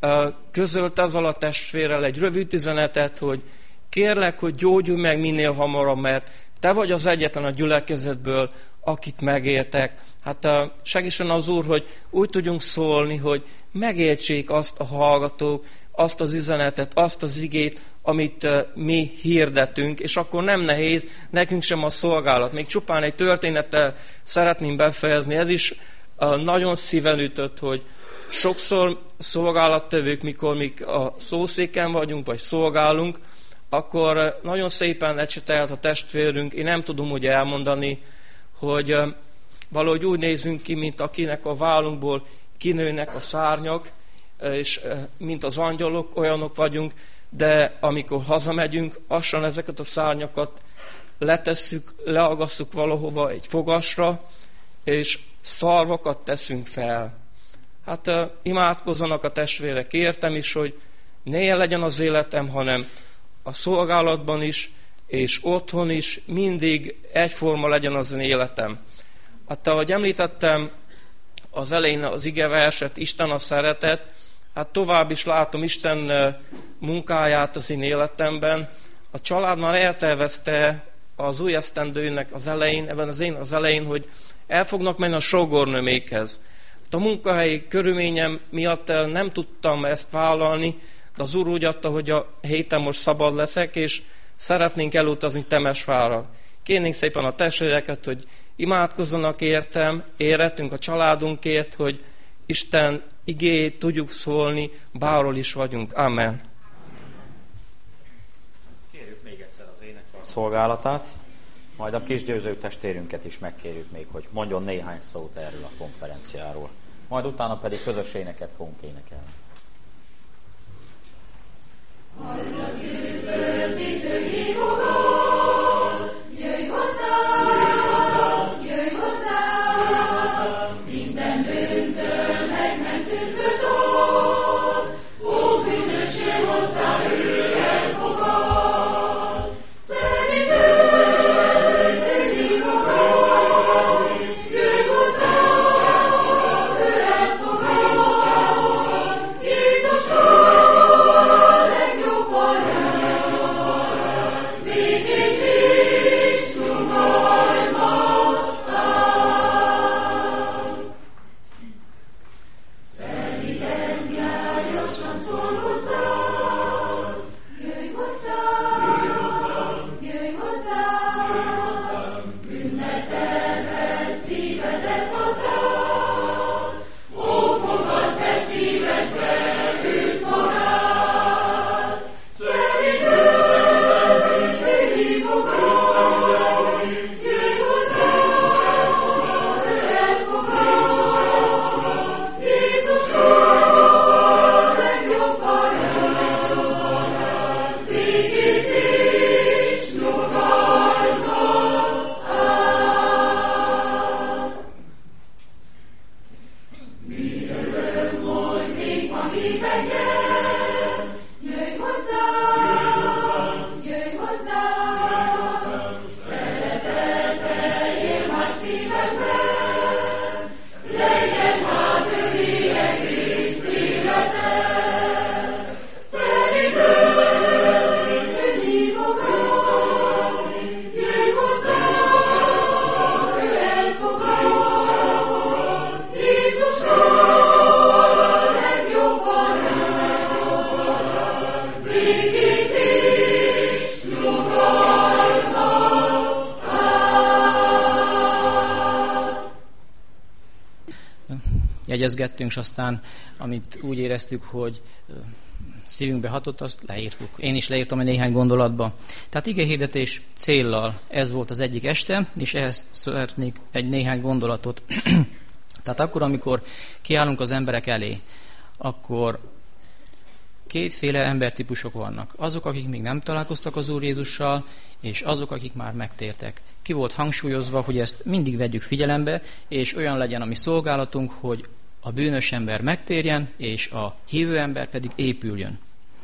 közölte azzal a testvérrel egy rövid üzenetet, hogy kérlek, hogy gyógyulj meg minél hamarabb, mert te vagy az egyetlen a gyülekezetből, akit megértek. Hát segítsen az Úr, hogy úgy tudjunk szólni, hogy megértsék azt a hallgatók, azt az üzenetet, azt az igét, amit mi hirdetünk, és akkor nem nehéz nekünk sem a szolgálat. Még csupán egy történettel szeretném befejezni, ez is nagyon szíven ütött, hogy sokszor szolgálattevők, mikor mi a szószéken vagyunk, vagy szolgálunk, akkor nagyon szépen ecsetelt a testvérünk, én nem tudom úgy elmondani, hogy valahogy úgy nézünk ki, mint akinek a vállunkból kinőnek a szárnyak, és mint az angyalok, olyanok vagyunk, de amikor hazamegyünk, lassan ezeket a szárnyakat letesszük, leagasszuk valahova egy fogasra, és szarvakat teszünk fel. Hát uh, imádkozzanak a testvérek, értem is, hogy ne ilyen legyen az életem, hanem a szolgálatban is, és otthon is mindig egyforma legyen az életem. Hát ahogy említettem, az elején az igeverset, Isten a szeretet, hát tovább is látom Isten munkáját az én életemben. A család már eltervezte az új esztendőnek az elején, ebben az én az elején, hogy el fognak menni a sógornőmékhez. A munkahelyi körülményem miatt nem tudtam ezt vállalni, de az Úr úgy adta, hogy a héten most szabad leszek, és szeretnénk elutazni Temesvárra. Kérnénk szépen a testvéreket, hogy imádkozzanak értem, érettünk a családunkért, hogy Isten igéjét tudjuk szólni, bárhol is vagyunk. Amen. Kérjük még egyszer az énekkar szolgálatát, majd a kisgyőző testvérünket is megkérjük még, hogy mondjon néhány szót erről a konferenciáról. Majd utána pedig közös éneket fogunk énekelni. Hallj az üdvözítő hívogat, jöjj hozzám, jöjj hozzám, minden bűntől megmentőt ad, ó bűnösé hozzá ő elfogad. Szeretőt hívogat, jöjj hozzám, ő elfogad, Jézus jegyezgettünk, és aztán, amit úgy éreztük, hogy szívünkbe hatott, azt leírtuk. Én is leírtam egy néhány gondolatba. Tehát igehirdetés céllal ez volt az egyik este, és ehhez szeretnék egy néhány gondolatot. Tehát akkor, amikor kiállunk az emberek elé, akkor kétféle embertípusok vannak. Azok, akik még nem találkoztak az Úr Jézussal, és azok, akik már megtértek. Ki volt hangsúlyozva, hogy ezt mindig vegyük figyelembe, és olyan legyen a mi szolgálatunk, hogy a bűnös ember megtérjen, és a hívő ember pedig épüljön.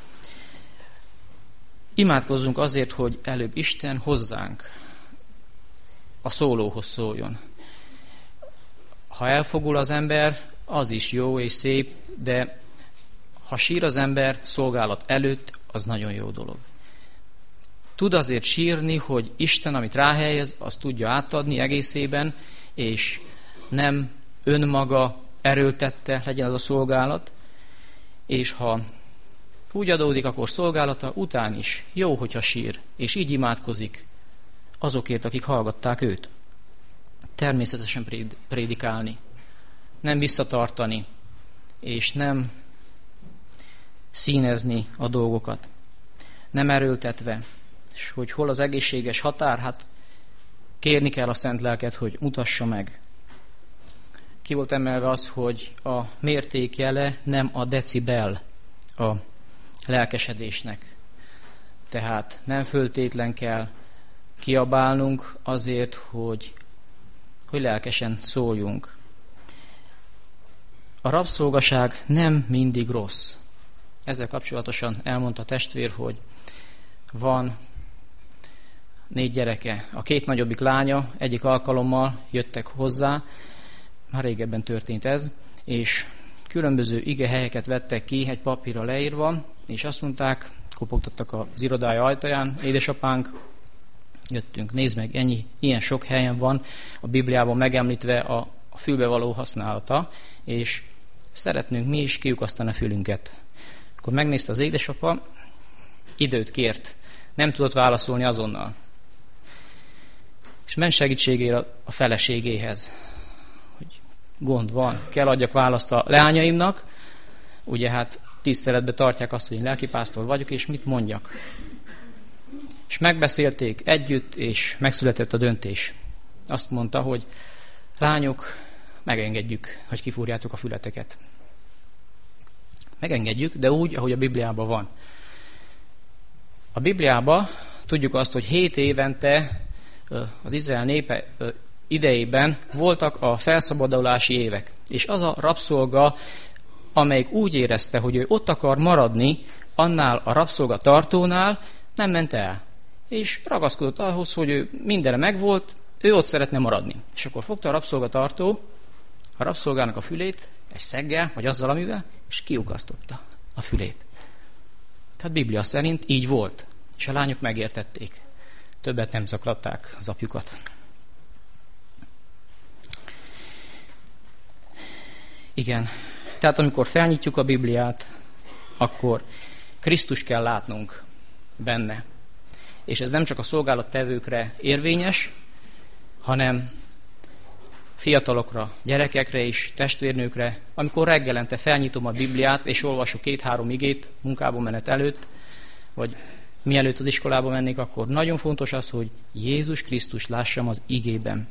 Imádkozzunk azért, hogy előbb Isten hozzánk a szólóhoz szóljon. Ha elfogul az ember, az is jó és szép, de ha sír az ember szolgálat előtt, az nagyon jó dolog. Tud azért sírni, hogy Isten, amit ráhelyez, azt tudja átadni egészében, és nem önmaga erőltette, legyen az a szolgálat, és ha úgy adódik, akkor szolgálata után is jó, hogyha sír, és így imádkozik azokért, akik hallgatták őt. Természetesen prédikálni, nem visszatartani, és nem színezni a dolgokat, nem erőltetve, és hogy hol az egészséges határ, hát kérni kell a Szent Lelket, hogy mutassa meg. Ki volt emelve az, hogy a mérték jele nem a decibel a lelkesedésnek. Tehát nem föltétlen kell kiabálnunk azért, hogy, hogy lelkesen szóljunk. A rabszolgaság nem mindig rossz. Ezzel kapcsolatosan elmondta a testvér, hogy van négy gyereke. A két nagyobbik lánya egyik alkalommal jöttek hozzá, már régebben történt ez, és különböző igehelyeket vettek ki, egy papírra leírva, és azt mondták, kopogtattak az irodája ajtaján, édesapánk, jöttünk, nézd meg, ennyi, ilyen sok helyen van a Bibliában megemlítve a, a fülbevaló használata, és szeretnénk mi is kiukasztani a fülünket. Akkor megnézte az édesapa, időt kért, nem tudott válaszolni azonnal. És ment segítségére a feleségéhez, hogy gond van, kell adjak választ a leányaimnak, ugye hát tiszteletbe tartják azt, hogy én lelkipásztor vagyok, és mit mondjak. És megbeszélték együtt, és megszületett a döntés. Azt mondta, hogy lányok, megengedjük, hogy kifúrjátok a fületeket. Megengedjük, de úgy, ahogy a Bibliában van. A Bibliában tudjuk azt, hogy hét évente az Izrael népe idejében voltak a felszabadulási évek. És az a rabszolga, amelyik úgy érezte, hogy ő ott akar maradni, annál a rabszolga tartónál nem ment el. És ragaszkodott ahhoz, hogy ő mindenre megvolt, ő ott szeretne maradni. És akkor fogta a rabszolgatartó a rabszolgának a fülét, egy szeggel, vagy azzal, amivel, és kiukasztotta a fülét. Tehát Biblia szerint így volt. És a lányok megértették. Többet nem zaklatták az apjukat. Igen. Tehát amikor felnyitjuk a Bibliát, akkor Krisztus kell látnunk benne. És ez nem csak a szolgálattevőkre érvényes, hanem fiatalokra, gyerekekre és testvérnőkre. Amikor reggelente felnyitom a Bibliát, és olvasok két-három igét munkába menet előtt, vagy mielőtt az iskolába mennék, akkor nagyon fontos az, hogy Jézus Krisztus lássam az igében.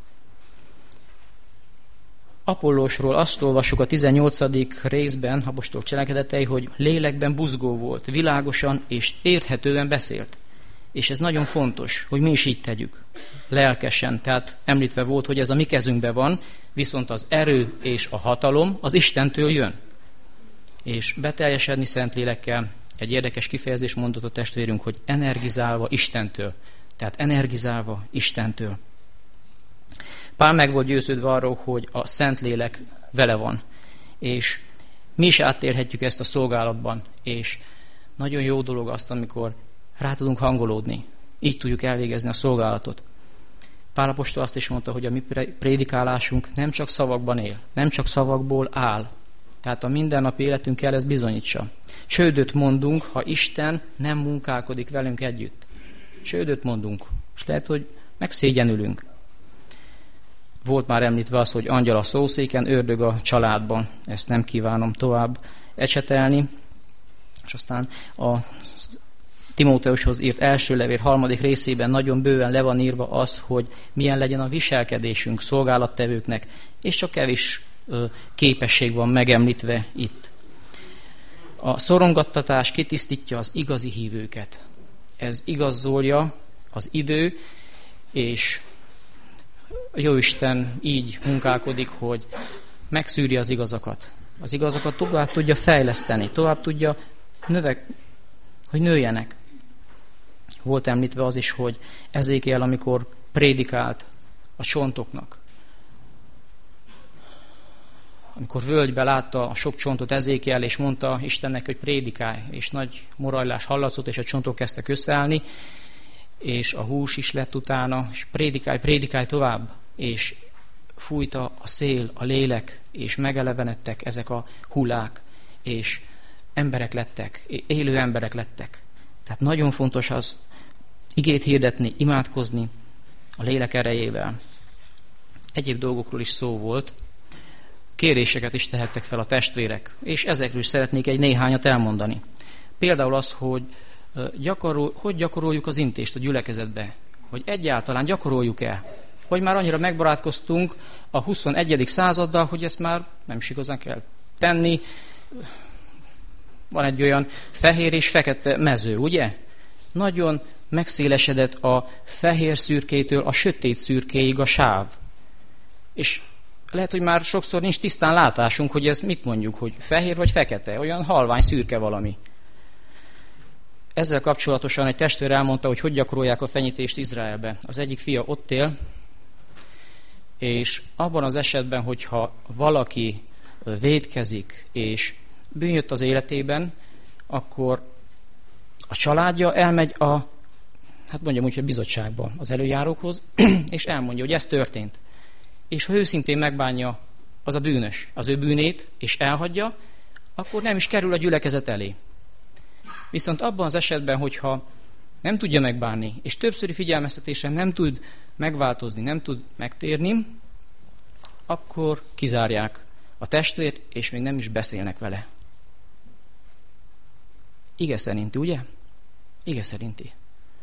Apollósról azt olvassuk a tizennyolcadik részben, apostolok cselekedetei, hogy lélekben buzgó volt, világosan és érthetően beszélt. És ez nagyon fontos, hogy mi is így tegyük. Lelkesen, tehát említve volt, hogy ez a mi kezünkben van, viszont az erő és a hatalom az Istentől jön. És beteljesedni Szentlélekkel, egy érdekes kifejezés mondott a testvérünk, hogy energizálva Istentől. Tehát energizálva Istentől. Pál meg volt győződve arról, hogy a Szentlélek vele van. És mi is áttérhetjük ezt a szolgálatban. És nagyon jó dolog azt, amikor rá tudunk hangolódni. Így tudjuk elvégezni a szolgálatot. Pál apostol azt is mondta, hogy a mi prédikálásunk nem csak szavakban él, nem csak szavakból áll. Tehát a mindennapi életünkkel ez bizonyítsa. Csődöt mondunk, ha Isten nem munkálkodik velünk együtt. Csődöt mondunk, és lehet, hogy megszégyenülünk. Volt már említve az, hogy angyal a szószéken, ördög a családban. Ezt nem kívánom tovább ecsetelni. És aztán a Timóteushoz írt első levél harmadik részében nagyon bőven le van írva az, hogy milyen legyen a viselkedésünk szolgálattevőknek, és csak kevés ö, képesség van megemlítve itt. A szorongattatás kitisztítja az igazi hívőket. Ez igazolja az idő, és a Jóisten így munkálkodik, hogy megszűri az igazakat. Az igazakat tovább tudja fejleszteni, tovább tudja növek, hogy nőjenek. Volt említve az is, hogy Ezékiel, amikor prédikált a csontoknak, amikor völgybe látta a sok csontot Ezékiel, és mondta Istennek, hogy prédikálj, és nagy morajlás hallatszott, és a csontok kezdtek összeállni, és a hús is lett utána, és prédikálj, prédikálj tovább, és fújta a szél, a lélek, és megelevenedtek ezek a hullák, és emberek lettek, élő emberek lettek. Tehát nagyon fontos az igét hirdetni, imádkozni a lélek erejével. Egyéb dolgokról is szó volt, kéréseket is tehettek fel a testvérek, és ezekről is szeretnék egy néhányat elmondani. Például az, hogy gyakorol, hogy gyakoroljuk az intést a gyülekezetbe, hogy egyáltalán gyakoroljuk el, vagy már annyira megbarátkoztunk a huszonegyedik századdal, hogy ezt már nem is igazán kell tenni. Van egy olyan fehér és fekete mező, ugye? Nagyon megszélesedett a fehér szürkétől a sötét szürkéig a sáv. És lehet, hogy már sokszor nincs tisztán látásunk, hogy ez mit mondjuk, hogy fehér vagy fekete, olyan halvány szürke valami. Ezzel kapcsolatosan egy testvér elmondta, hogy hogy gyakorolják a fenyítést Izraelbe. Az egyik fia ott él, és abban az esetben, hogyha valaki vétkezik, és bűn jött az életében, akkor a családja elmegy a, hát mondjam úgy, hogy a bizottságba az előjárókhoz, és elmondja, hogy ez történt. És ha őszintén megbánja az a bűnös az ő bűnét, és elhagyja, akkor nem is kerül a gyülekezet elé. Viszont abban az esetben, hogyha nem tudja megbánni, és többszöri figyelmeztetésen nem tud megváltozni, nem tud megtérni, akkor kizárják a testvért, és még nem is beszélnek vele. Ige szerinti, ugye? Ige szerinti.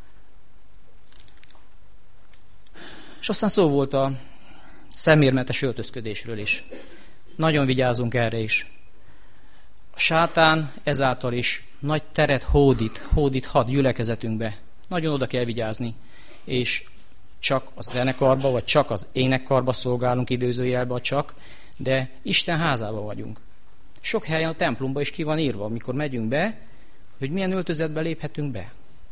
És aztán szó volt a szemérmetes öltözködésről is. Nagyon vigyázunk erre is. A sátán ezáltal is nagy teret hódít, hódíthat gyülekezetünkbe. Nagyon oda kell vigyázni. És csak a zenekarba, vagy csak az énekkarba szolgálunk, időzőjelben csak, de Isten házába vagyunk. Sok helyen a templomba is ki van írva, amikor megyünk be, hogy milyen öltözetbe léphetünk be.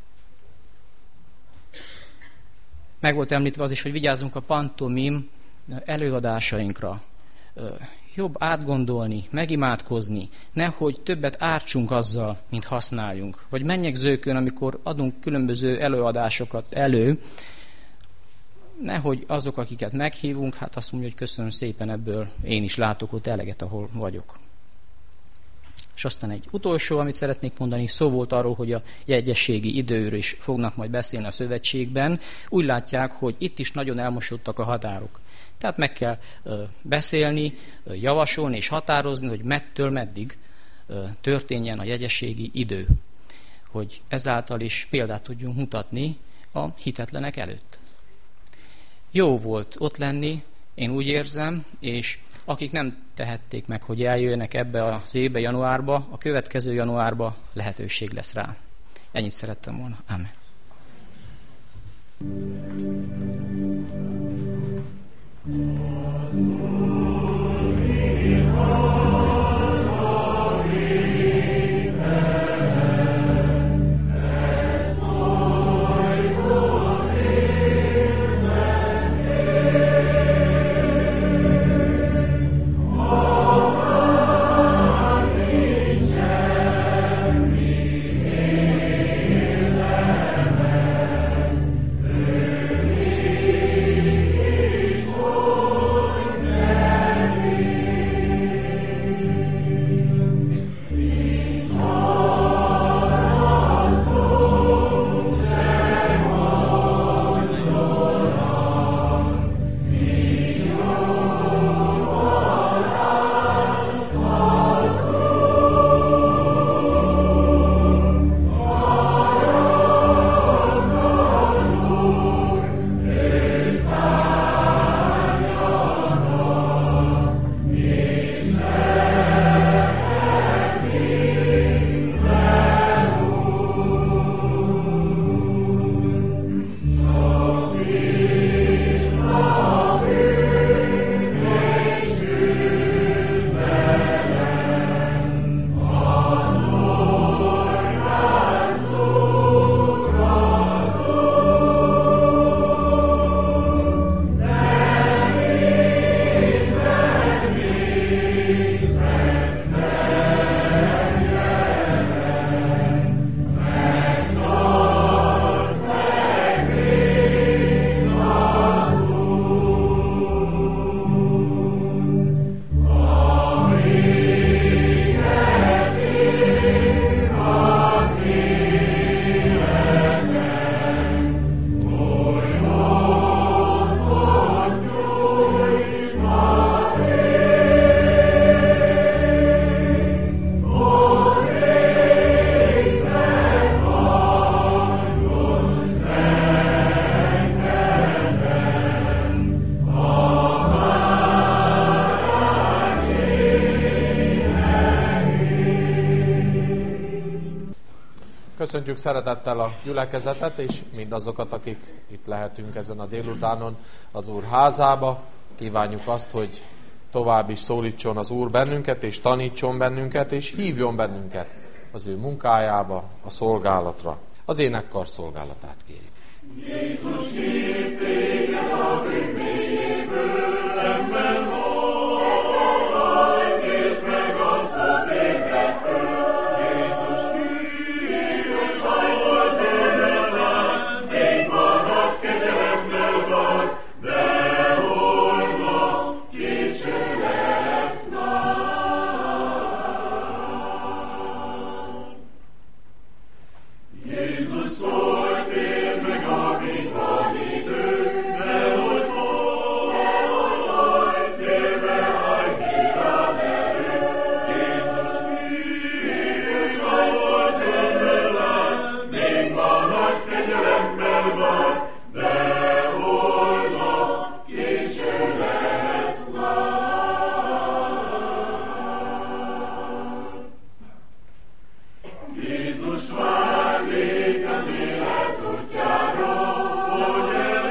Meg volt említve az is, hogy vigyázzunk a pantomim előadásainkra. Jobb átgondolni, megimádkozni, nehogy többet ártsunk azzal, mint használjunk. Vagy mennyegzőkön, amikor adunk különböző előadásokat elő, nehogy azok, akiket meghívunk, hát azt mondja, hogy köszönöm szépen, ebből én is látok ott eleget, ahol vagyok. És aztán egy utolsó, amit szeretnék mondani, szó volt arról, hogy a jegyességi időről is fognak majd beszélni a szövetségben. Úgy látják, hogy itt is nagyon elmosódtak a határok. Tehát meg kell ö, beszélni, ö, javasolni és határozni, hogy mettől meddig ö, történjen a jegyességi idő. Hogy ezáltal is példát tudjunk mutatni a hitetlenek előtt. Jó volt ott lenni, én úgy érzem, és akik nem tehették meg, hogy eljöjjenek ebbe az évbe, januárba, a következő januárba lehetőség lesz rá. Ennyit szerettem volna. Amen. Amen. Köszöntjük szeretettel a gyülekezetet, és mindazokat, akik itt lehetünk ezen a délutánon az Úr házába. Kívánjuk azt, hogy tovább is szólítson az Úr bennünket, és tanítson bennünket, és hívjon bennünket az ő munkájába, a szolgálatra. Az énekkar szolgálatát kérjük. Jézus hív téged a bűn mélyéből, ember vagy, és meg a szót ébred föl. Jézus hív, Jézus hallod önöllel, még ma nagy kegyelemmel vagy, de holnap késő lesz már. Jézus szól, térd meg, amíg van idő, ne hogy majd, félve állj ki rád erő. Jézus hív, Jézus hallod önöllel, még ma nagy kegyelemmel vagy, de holnap késő lesz már. Jézus vár még az élet útjára, hogy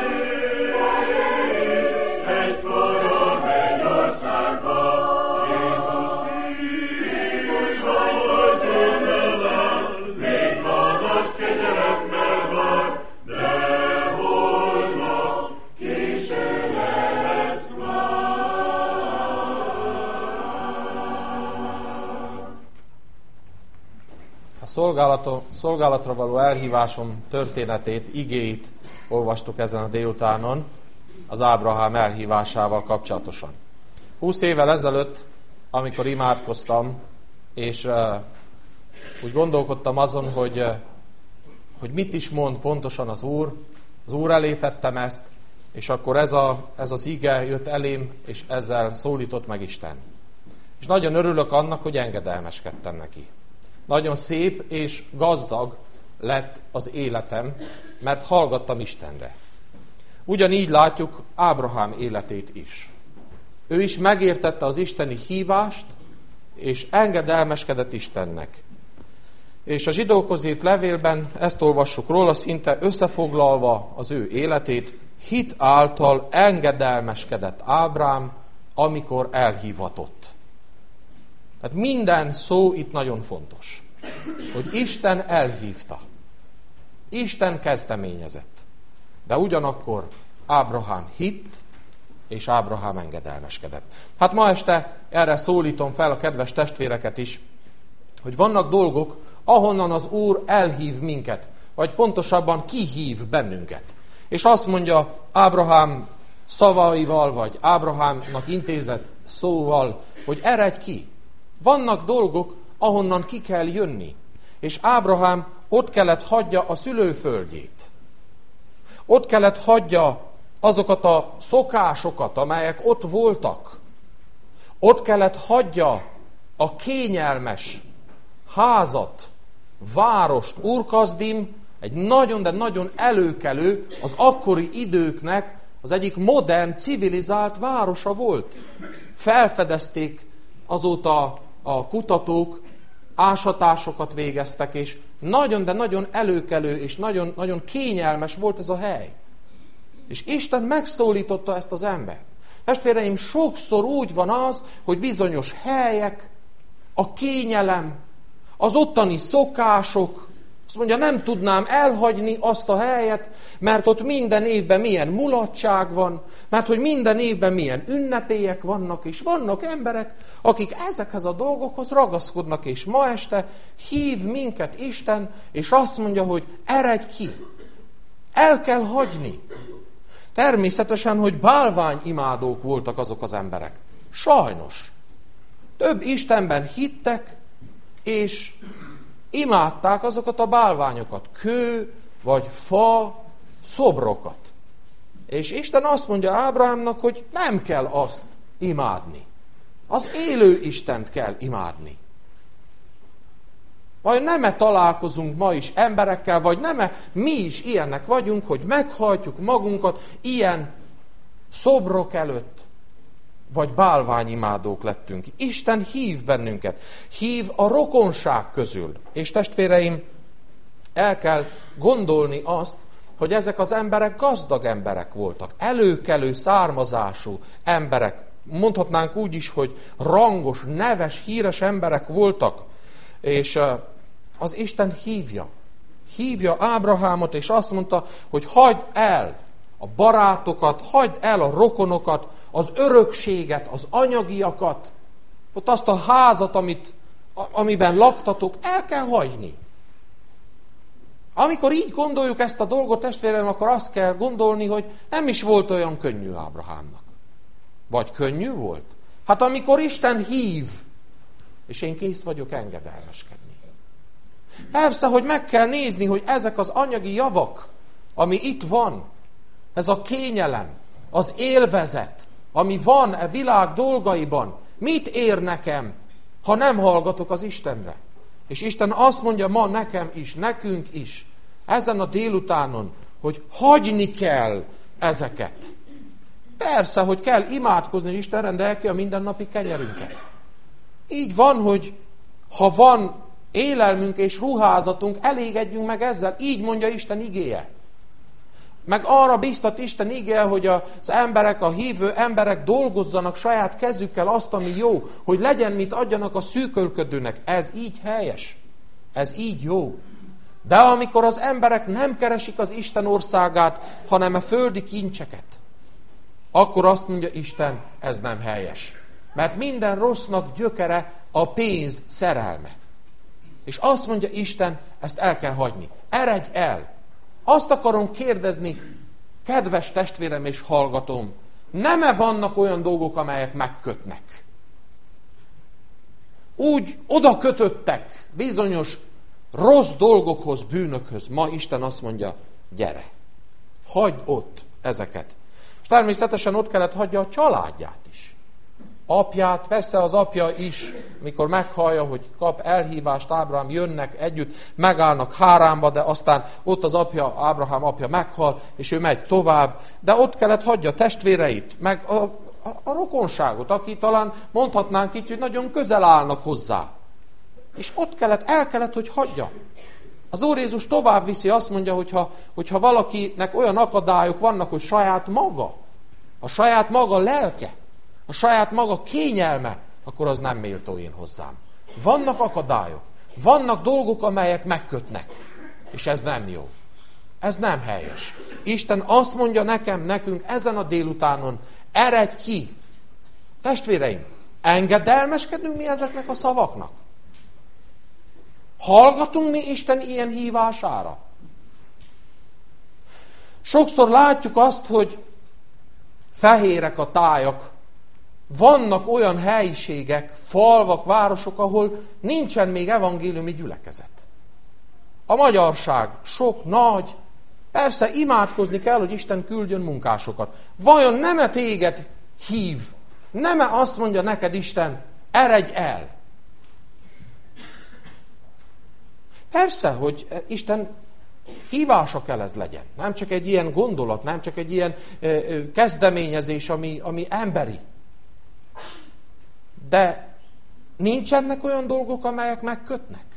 elérj egykor a mennyországba. Jézus hív, Jézus hallod önöllel, még ma nagy kegyelemmel vagy, de holnap késő lesz már. A szolgálatra, szolgálatra való elhívásom történetét, igéit olvastuk ezen a délutánon az Ábrahám elhívásával kapcsolatosan. Húsz évvel ezelőtt, amikor imádkoztam, és uh, úgy gondolkodtam azon, hogy, uh, hogy mit is mond pontosan az Úr, az Úr elé tettem ezt, és akkor ez, a, ez az ige jött elém, és ezzel szólított meg Isten. És nagyon örülök annak, hogy engedelmeskedtem neki. Nagyon szép és gazdag lett az életem, mert hallgattam Istenre. Ugyanígy látjuk Ábrahám életét is. Ő is megértette az isteni hívást, és engedelmeskedett Istennek. És a zsidókhoz írt levélben ezt olvassuk róla, szinte összefoglalva az ő életét, hit által engedelmeskedett Ábrám, amikor elhívatott. Tehát minden szó itt nagyon fontos, hogy Isten elhívta. Isten kezdeményezett. De ugyanakkor Ábrahám hitt, és Ábrahám engedelmeskedett. Hát ma este erre szólítom fel a kedves testvéreket is, hogy vannak dolgok, ahonnan az Úr elhív minket, vagy pontosabban kihív bennünket. És azt mondja Ábrahám szavaival, vagy Ábrahámnak intézett szóval, hogy eredj ki. Vannak dolgok, ahonnan ki kell jönni. És Ábrahám ott kellett hagyja a szülőföldjét. Ott kellett hagyja azokat a szokásokat, amelyek ott voltak. Ott kellett hagyja a kényelmes házat, várost. Úr-Kazdim egy nagyon, de nagyon előkelő, az akkori időknek az egyik modern, civilizált városa volt. Felfedezték azóta a kutatók, ásatásokat végeztek, és nagyon, de nagyon előkelő, és nagyon, nagyon kényelmes volt ez a hely. És Isten megszólította ezt az embert. Testvéreim, sokszor úgy van az, hogy bizonyos helyek, a kényelem, az ottani szokások, azt mondja, nem tudnám elhagyni azt a helyet, mert ott minden évben milyen mulatság van, mert hogy minden évben milyen ünnepélyek vannak, és vannak emberek, akik ezekhez a dolgokhoz ragaszkodnak, és ma este hív minket Isten, és azt mondja, hogy eredj ki, el kell hagyni. Természetesen, hogy bálványimádók voltak azok az emberek. Sajnos. Több Istenben hittek, és imádták azokat a bálványokat, kő vagy fa szobrokat. És Isten azt mondja Ábrahámnak, hogy nem kell azt imádni. Az élő Istent kell imádni. Vagy nem-e találkozunk ma is emberekkel, vagy nem-e mi is ilyenek vagyunk, hogy meghajtjuk magunkat ilyen szobrok előtt, vagy bálványimádók lettünk. Isten hív bennünket, hív a rokonság közül. És testvéreim, El kell gondolni azt, hogy ezek az emberek gazdag emberek voltak, előkelő származású emberek. Mondhatnánk úgy is, hogy rangos, neves, híres emberek voltak. És az Isten hívja. Hívja Ábrahámot, és azt mondta, hogy hagyd el a barátokat, hagyd el a rokonokat, az örökséget, az anyagiakat, ott azt a házat, amit, amiben laktatok, el kell hagyni. Amikor így gondoljuk ezt a dolgot, testvérem, akkor azt kell gondolni, hogy nem is volt olyan könnyű Ábrahámnak. Vagy könnyű volt? Hát amikor Isten hív, és én kész vagyok engedelmeskedni. Persze, hogy meg kell nézni, hogy ezek az anyagi javak, ami itt van, ez a kényelem, az élvezet, ami van e világ dolgaiban, mit ér nekem, ha nem hallgatok az Istenre? És Isten azt mondja ma nekem is, nekünk is, ezen a délutánon, hogy hagyni kell ezeket. Persze, hogy kell imádkozni, hogy Isten rendelje ki a mindennapi kenyerünket. Így van, hogy ha van élelmünk és ruházatunk, elégedjünk meg ezzel. Így mondja Isten igéje. Meg arra biztat Isten igéje, hogy az emberek, a hívő emberek dolgozzanak saját kezükkel azt, ami jó, hogy legyen, mit adjanak a szűkölködőnek. Ez így helyes. Ez így jó. De amikor az emberek nem keresik az Isten országát, hanem a földi kincseket, akkor azt mondja Isten, ez nem helyes. Mert minden rossznak gyökere a pénz szerelme. És azt mondja Isten, ezt el kell hagyni. Eredj el! Azt akarom kérdezni, kedves testvérem és hallgatom, nem-e vannak olyan dolgok, amelyek megkötnek? Úgy oda kötöttek bizonyos rossz dolgokhoz, bűnökhöz. Ma Isten azt mondja, gyere, hagyd ott ezeket. És természetesen ott kellett hagyja a családját is. Apját, persze az apja is, mikor meghallja, hogy kap elhívást, Ábrahám, jönnek együtt, megállnak Háránba, de aztán ott az apja, Ábrahám apja meghal, és ő megy tovább. De ott kellett hagyja testvéreit, meg a, a, a rokonságot, aki talán mondhatnánk így, hogy nagyon közel állnak hozzá. És ott kellett, el kellett, hogy hagyja. Az Úr Jézus tovább viszi, azt mondja, hogyha, hogyha valakinek olyan akadályok vannak, hogy saját maga, a saját maga lelke, a saját maga kényelme, akkor az nem méltó én hozzám. Vannak akadályok, vannak dolgok, amelyek megkötnek, és ez nem jó. Ez nem helyes. Isten azt mondja nekem, nekünk ezen a délutánon, eredj ki. Testvéreim, engedelmeskedünk mi ezeknek a szavaknak? Hallgatunk mi Isten ilyen hívására? Sokszor látjuk azt, hogy fehérek a tájak, vannak olyan helyiségek, falvak, városok, ahol nincsen még evangéliumi gyülekezet. A magyarság sok, nagy, persze imádkozni kell, hogy Isten küldjön munkásokat. Vajon nem-e téged hív? Nem-e azt mondja neked Isten, eredj el? Persze, hogy Isten hívása kell ez legyen. Nem csak egy ilyen gondolat, nem csak egy ilyen kezdeményezés, ami, ami emberi. De nincsenek olyan dolgok, amelyek megkötnek?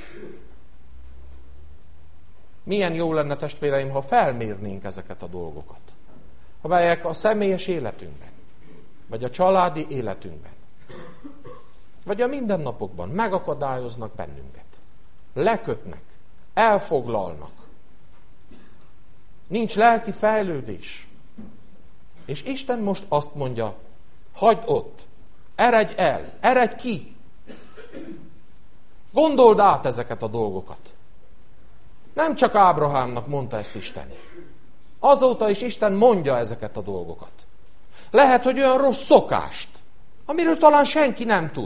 Milyen jó lenne, testvéreim, ha felmérnénk ezeket a dolgokat, amelyek a személyes életünkben, vagy a családi életünkben, vagy a mindennapokban megakadályoznak bennünket. Lekötnek, elfoglalnak. Nincs lelki fejlődés. És Isten most azt mondja, hagyd ott, eredj el, eredj ki. Gondold át ezeket a dolgokat. Nem csak Ábrahámnak mondta ezt Isten. Azóta is Isten mondja ezeket a dolgokat. Lehet, hogy olyan rossz szokást, amiről talán senki nem tud.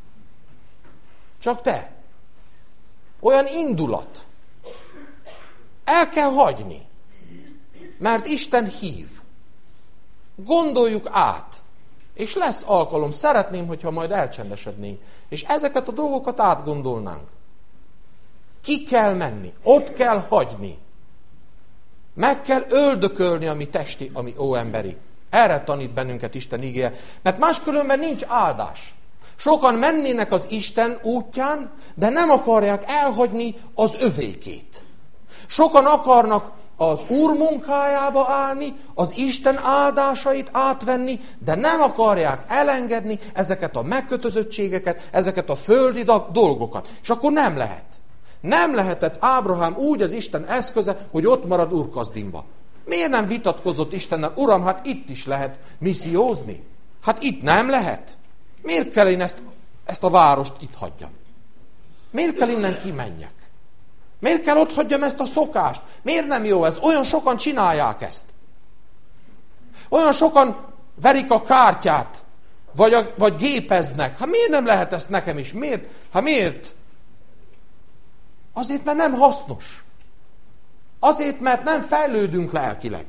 Csak te. Olyan indulat. El kell hagyni. Mert Isten hív. Gondoljuk át. És lesz alkalom. Szeretném, hogyha majd elcsendesednénk. És ezeket a dolgokat átgondolnánk. Ki kell menni. Ott kell hagyni. Meg kell öldökölni, ami testi, ami óemberi. Erre tanít bennünket Isten igéje. Mert máskülönben nincs áldás. Sokan mennének az Isten útján, de nem akarják elhagyni az övékét. Sokan akarnak az Úr munkájába állni, az Isten áldásait átvenni, de nem akarják elengedni ezeket a megkötözöttségeket, ezeket a földi dolgokat. És akkor nem lehet. Nem lehetett Ábrahám úgy az Isten eszköze, hogy ott marad Ur-Kasdimba. Miért nem vitatkozott Istennel? Uram, hát itt is lehet missziózni. Hát itt nem lehet. Miért kell én ezt, ezt a várost itt hagyjam? Miért kell innen kimenjek? Miért kell ott hagyjam ezt a szokást? Miért nem jó ez? Olyan sokan csinálják ezt. Olyan sokan verik a kártyát, vagy, a, vagy gépeznek. Hát miért nem lehet ezt nekem is? Miért? Hát miért? Azért, mert nem hasznos. Azért, mert nem fejlődünk lelkileg.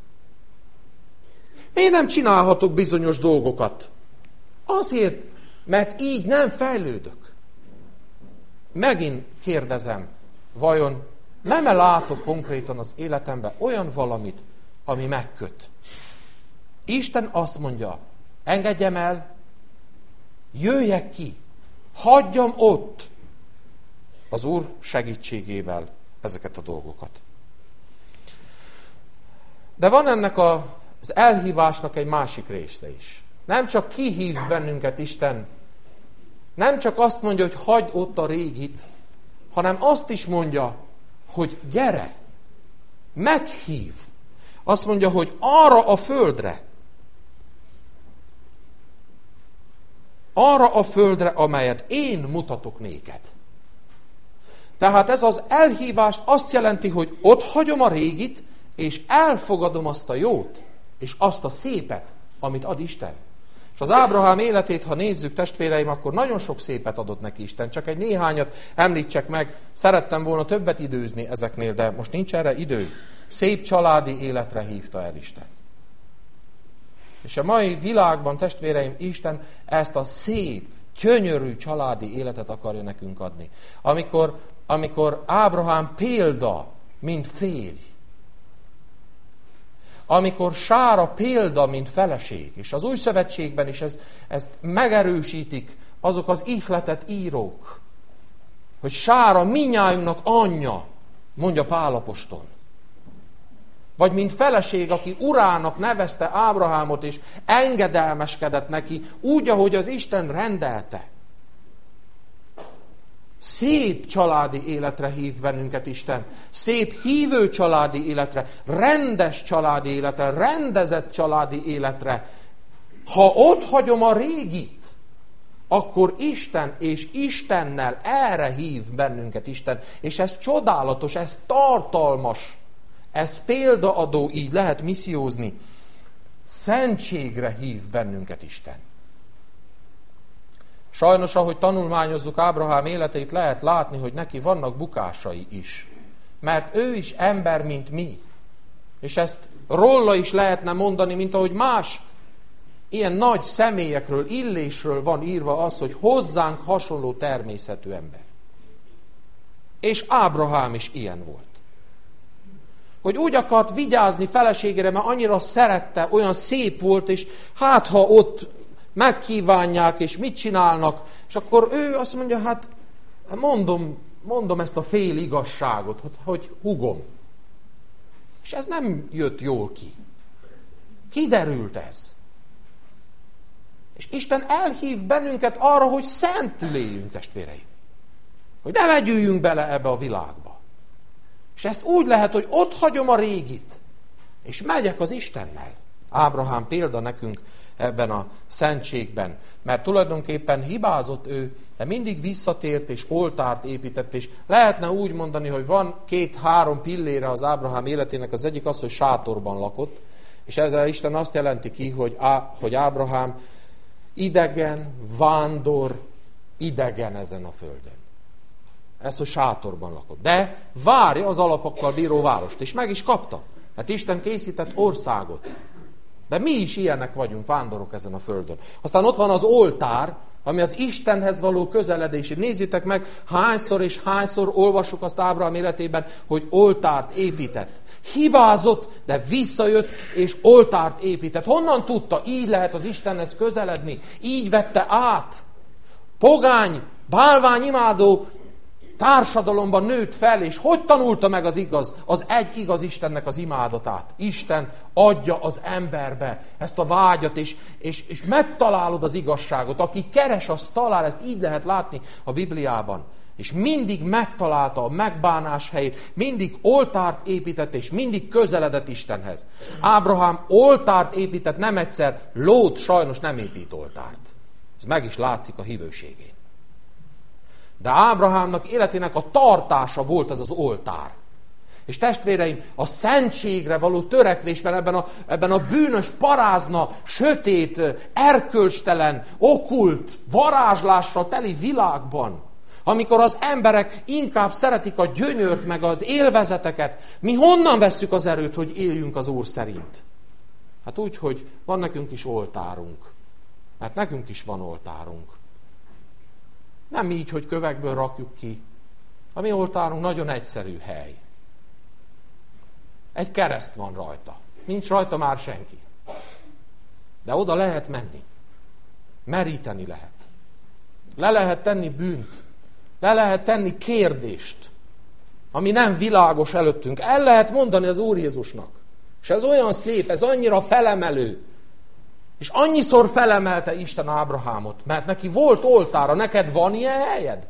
Miért nem csinálhatok bizonyos dolgokat? Azért, mert így nem fejlődök. Megint kérdezem, vajon nem-e látok konkrétan az életemben olyan valamit, ami megköt? Isten azt mondja, engedjem el, jöjjek ki, hagyjam ott az Úr segítségével ezeket a dolgokat. De van ennek a, az elhívásnak egy másik része is. Nem csak kihív bennünket Isten, nem csak azt mondja, hogy hagyd ott a régit, hanem azt is mondja, hogy gyere, meghív. Azt mondja, hogy arra a földre, arra a földre, amelyet én mutatok néked. Tehát ez az elhívás azt jelenti, hogy ott hagyom a régit, és elfogadom azt a jót, és azt a szépet, amit ad Isten. És az Ábrahám életét, ha nézzük, testvéreim, akkor nagyon sok szépet adott neki Isten. Csak egy néhányat említsek meg. Szerettem volna többet időzni ezeknél, de most nincs erre idő. Szép családi életre hívta el Isten. És a mai világban, testvéreim, Isten ezt a szép, gyönyörű családi életet akarja nekünk adni. Amikor, amikor Ábrahám példa, mint férj. Amikor Sára példa, mint feleség, és az új szövetségben is ez, ezt megerősítik azok az ihletet írók, hogy Sára minnyájunknak anyja, mondja Pál apostol. Vagy mint feleség, aki urának nevezte Ábrahámot, és engedelmeskedett neki, úgy, ahogy az Isten rendelte. Szép családi életre hív bennünket Isten. Szép hívő családi életre, rendes családi életre, rendezett családi életre. Ha ott hagyom a régit, akkor Isten és Istennel erre hív bennünket Isten. És ez csodálatos, ez tartalmas, ez példaadó, így lehet missziózni. Szentségre hív bennünket Isten. Sajnos, ahogy tanulmányozzuk Ábrahám életét, lehet látni, hogy neki vannak bukásai is. Mert ő is ember, mint mi. És ezt róla is lehetne mondani, mint ahogy más ilyen nagy személyekről, Illésről van írva az, hogy hozzánk hasonló természetű ember. És Ábrahám is ilyen volt. Hogy úgy akart vigyázni feleségére, mert annyira szerette, olyan szép volt, és hát ha ott megkívánják, és mit csinálnak, és akkor ő azt mondja, hát mondom, mondom ezt a fél igazságot, hogy hugom. És ez nem jött jól ki. Kiderült ez. És Isten elhív bennünket arra, hogy szentül éljünk, testvéreim. Hogy ne vegyüljünk bele ebbe a világba. És ezt úgy lehet, hogy ott hagyom a régit, és megyek az Istennel. Ábrahám példa nekünk ebben a szentségben, mert tulajdonképpen hibázott ő, de mindig visszatért és oltárt épített, és lehetne úgy mondani, hogy van két-három pillére az Ábrahám életének, az egyik az, hogy sátorban lakott, és ezzel Isten azt jelenti ki, hogy, Á, hogy Ábrahám idegen, vándor, idegen ezen a földön. Ez, hogy sátorban lakott. De várja az alapokkal bíró várost, és meg is kapta. Hát Isten készített országot. De mi is ilyenek vagyunk, vándorok ezen a földön. Aztán ott van az oltár, ami az Istenhez való közeledés. Nézzétek meg, hányszor és hányszor olvassuk azt Ábrahám életében, hogy oltárt épített. Hibázott, de visszajött, és oltárt épített. Honnan tudta? Így lehet az Istenhez közeledni. Így vette át. Pogány, bálványimádó társadalomban nőtt fel, és hogy tanulta meg az igaz, az egy igaz Istennek az imádatát? Isten adja az emberbe ezt a vágyat, és, és, és megtalálod az igazságot. Aki keres, az talál, ezt így lehet látni a Bibliában. És mindig megtalálta a megbánás helyét, mindig oltárt épített, és mindig közeledett Istenhez. Ábrahám oltárt épített, nem egyszer, Lót sajnos nem épít oltárt. Ez meg is látszik a hívőségén. De Ábrahámnak életének a tartása volt ez az oltár. És testvéreim, a szentségre való törekvésben ebben a, ebben a bűnös, parázna, sötét, erkölcstelen, okkult, varázslással teli világban, amikor az emberek inkább szeretik a gyönyört, meg az élvezeteket, mi honnan vesszük az erőt, hogy éljünk az Úr szerint? Hát úgy, hogy van nekünk is oltárunk. Mert nekünk is van oltárunk. Nem így, hogy kövekből rakjuk ki. A mi oltárunk nagyon egyszerű hely. Egy kereszt van rajta. Nincs rajta már senki. De oda lehet menni. Meríteni lehet. Le lehet tenni bűnt. Le lehet tenni kérdést, ami nem világos előttünk. El lehet mondani az Úr Jézusnak. És ez olyan szép, ez annyira felemelő. És annyiszor felemelte Isten Ábrahámot, mert neki volt oltára, neked van ilyen helyed?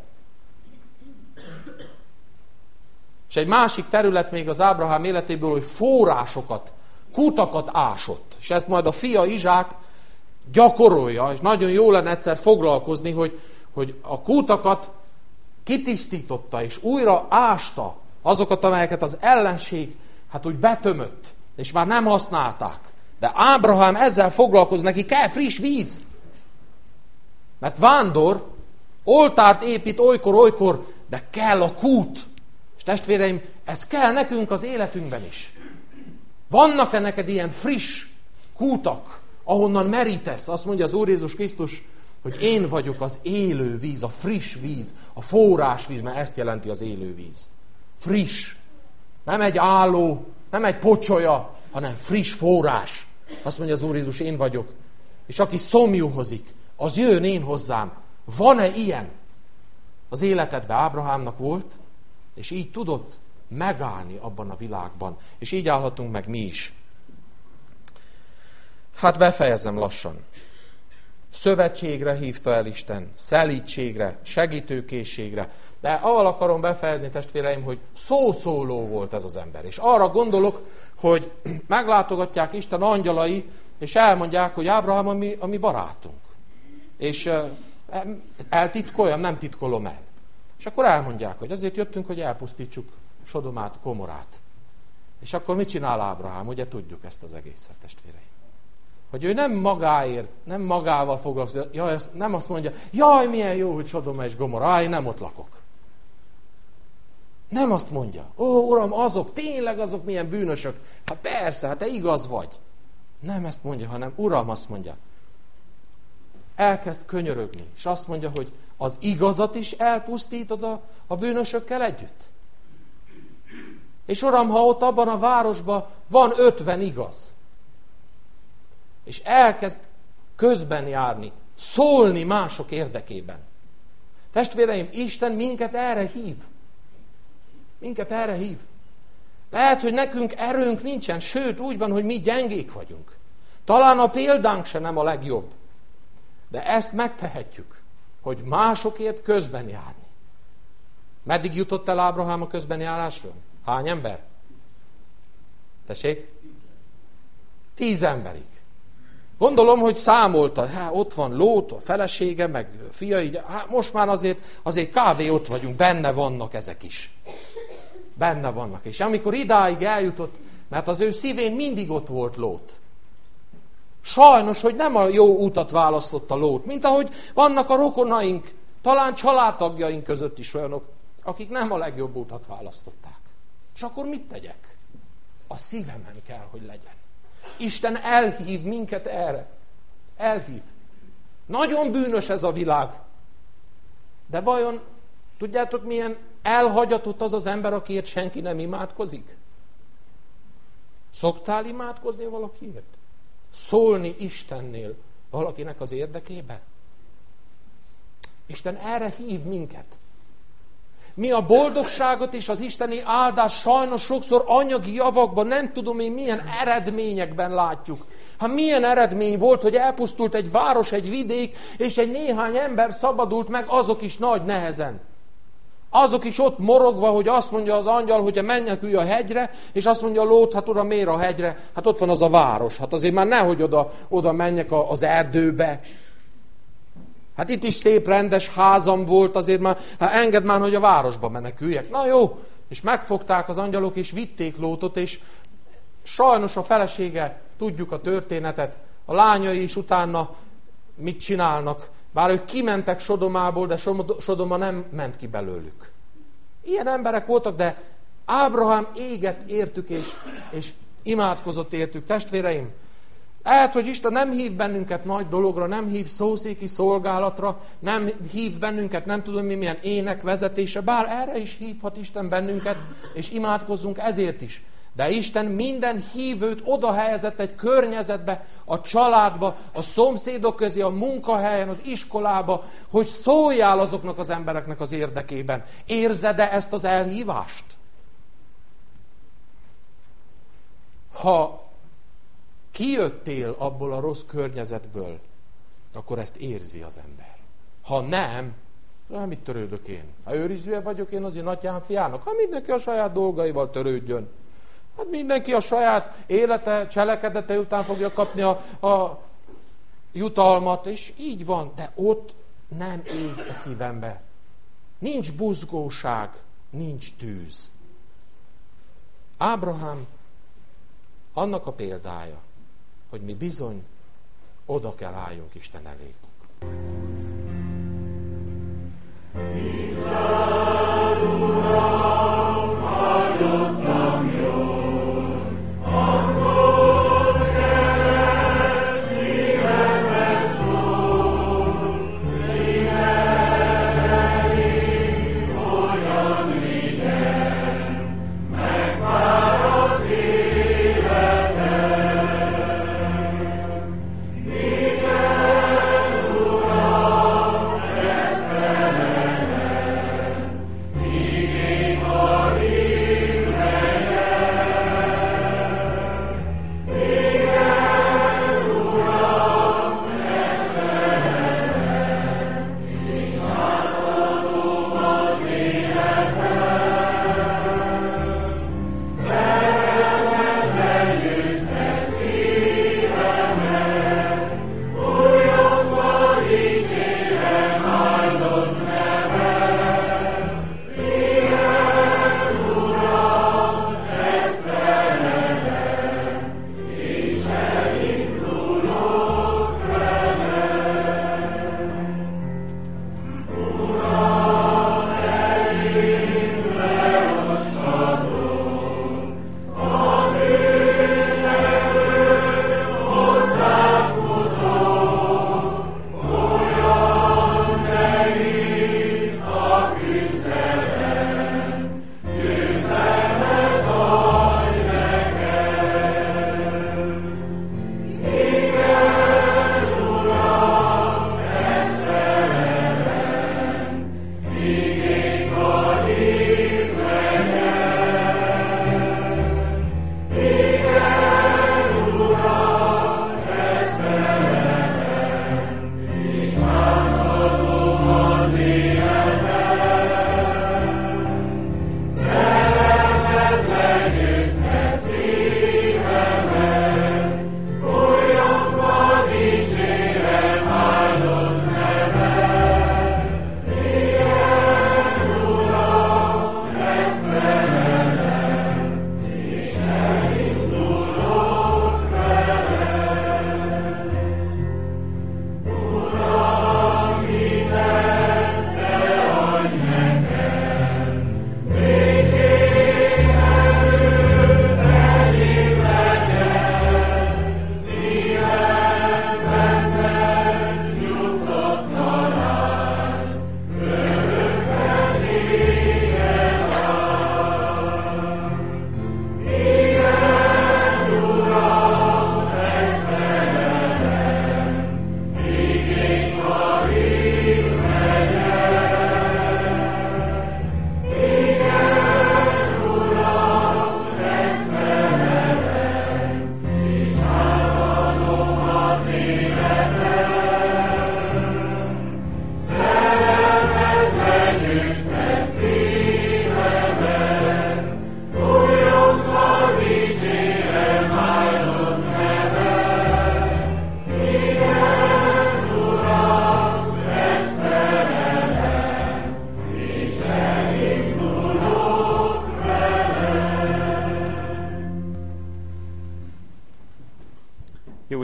És egy másik terület még az Ábrahám életéből, hogy forrásokat, kutakat ásott. És ezt majd a fia Izsák gyakorolja, és nagyon jó lenne egyszer foglalkozni, hogy, hogy a kutakat kitisztította, és újra ásta azokat, amelyeket az ellenség hát úgy betömött, és már nem használták. De Ábrahám ezzel foglalkozik, neki kell friss víz. Mert vándor, oltárt épít olykor-olykor, de kell a kút. És testvéreim, ez kell nekünk az életünkben is. Vannak-e neked ilyen friss kútak, ahonnan merítesz? Azt mondja az Úr Jézus Krisztus, hogy én vagyok az élő víz, a friss víz, a forrás víz, mert ezt jelenti az élő víz. Friss. Nem egy álló, nem egy pocsolya, hanem friss forrás. Azt mondja az Úr Jézus, én vagyok. És aki szomjúhozik, az jön én hozzám. Van-e ilyen? Az életedben Ábrahámnak volt, és így tudott megállni abban a világban. És így állhatunk meg mi is. Hát befejezem lassan. Szövetségre hívta el Isten, szelídségre, segítőkészségre. De avval akarom befejezni, testvéreim, hogy szószóló volt ez az ember. És arra gondolok, hogy meglátogatják Isten angyalai, és elmondják, hogy Ábrahám a mi, a mi barátunk. És eltitkoljam, nem titkolom el. És akkor elmondják, hogy azért jöttünk, hogy elpusztítsuk Sodomát, Gomorát. És akkor mit csinál Ábrahám? Ugye tudjuk ezt az egészet, testvéreim. Hogy ő nem magáért, nem magával foglalkozik, jaj, nem azt mondja, jaj, milyen jó, hogy Sodoma és Gomora, áj, nem ott lakok. Nem azt mondja, ó, Uram, azok, tényleg azok milyen bűnösök. Hát persze, hát te igaz vagy. Nem ezt mondja, hanem Uram azt mondja. Elkezd könyörögni, és azt mondja, hogy az igazat is elpusztítod a, a bűnösökkel együtt. És Uram, ha ott abban a városban van ötven igaz, és elkezd közben járni, szólni mások érdekében. Testvéreim, Isten minket erre hív. Minket erre hív. Lehet, hogy nekünk erőnk nincsen, sőt, úgy van, hogy mi gyengék vagyunk. Talán a példánk se nem a legjobb. De ezt megtehetjük, hogy másokért közben járni. Meddig jutott el Ábrahám a közben járásról? Hány ember? Tessék? Tíz emberig. Gondolom, hogy számolta, hát ott van Lót, a felesége, meg fiai, hát most már azért, azért kb. Ott vagyunk, benne vannak ezek is. Benne vannak. És amikor idáig eljutott, mert az ő szívén mindig ott volt Lót. Sajnos, hogy nem a jó utat választotta Lót, mint ahogy vannak a rokonaink, talán családtagjaink között is olyanok, akik nem a legjobb utat választották. És akkor mit tegyek? A szívemen kell, hogy legyen. Isten elhív minket erre. Elhív. Nagyon bűnös ez a világ. De vajon, tudjátok milyen elhagyatott az az ember, akiért senki nem imádkozik? Szoktál imádkozni valakiért? Szólni Istennél valakinek az érdekébe? Isten erre hív minket. Mi a boldogságot és az isteni áldást sajnos sokszor anyagi javakban, nem tudom én milyen eredményekben látjuk. Hát milyen eredmény volt, hogy elpusztult egy város, egy vidék, és egy néhány ember szabadult meg, azok is nagy nehezen. Azok is ott morogva, hogy azt mondja az angyal, hogy menjek ülj a hegyre, és azt mondja Lót, hát uram, miért a hegyre? Hát ott van az a város, hát azért már nehogy oda, oda menjek az erdőbe. Hát itt is szép rendes házam volt, azért már, hát engedd már, hogy a városba meneküljek. Na jó, és megfogták az angyalok, és vitték Lótot, és sajnos a felesége, tudjuk a történetet, a lányai is utána mit csinálnak, bár ők kimentek Sodomából, de Sodoma nem ment ki belőlük. Ilyen emberek voltak, de Ábrahám égett értük, és, és imádkozott értük. Testvéreim, lehet, hogy Isten nem hív bennünket nagy dologra, nem hív szószéki szolgálatra, nem hív bennünket, nem tudom mi, milyen ének vezetése, bár erre is hívhat Isten bennünket, és imádkozzunk ezért is. De Isten minden hívőt oda helyezett egy környezetbe, a családba, a szomszédok közé, a munkahelyen, az iskolába, hogy szóljál azoknak az embereknek az érdekében. Érzed-e ezt az elhívást? Ha kijöttél abból a rossz környezetből, akkor ezt érzi az ember. Ha nem, hát mit törődök én? Ha őrizve vagyok én az én atyám fiának? Ha mindenki a saját dolgaival törődjön. Hát mindenki a saját élete, cselekedete után fogja kapni a, a jutalmat, és így van, de ott nem ég a szívembe. Nincs buzgóság, nincs tűz. Ábrahám annak a példája, hogy mi bizony oda kell álljunk Isten elé. Miguel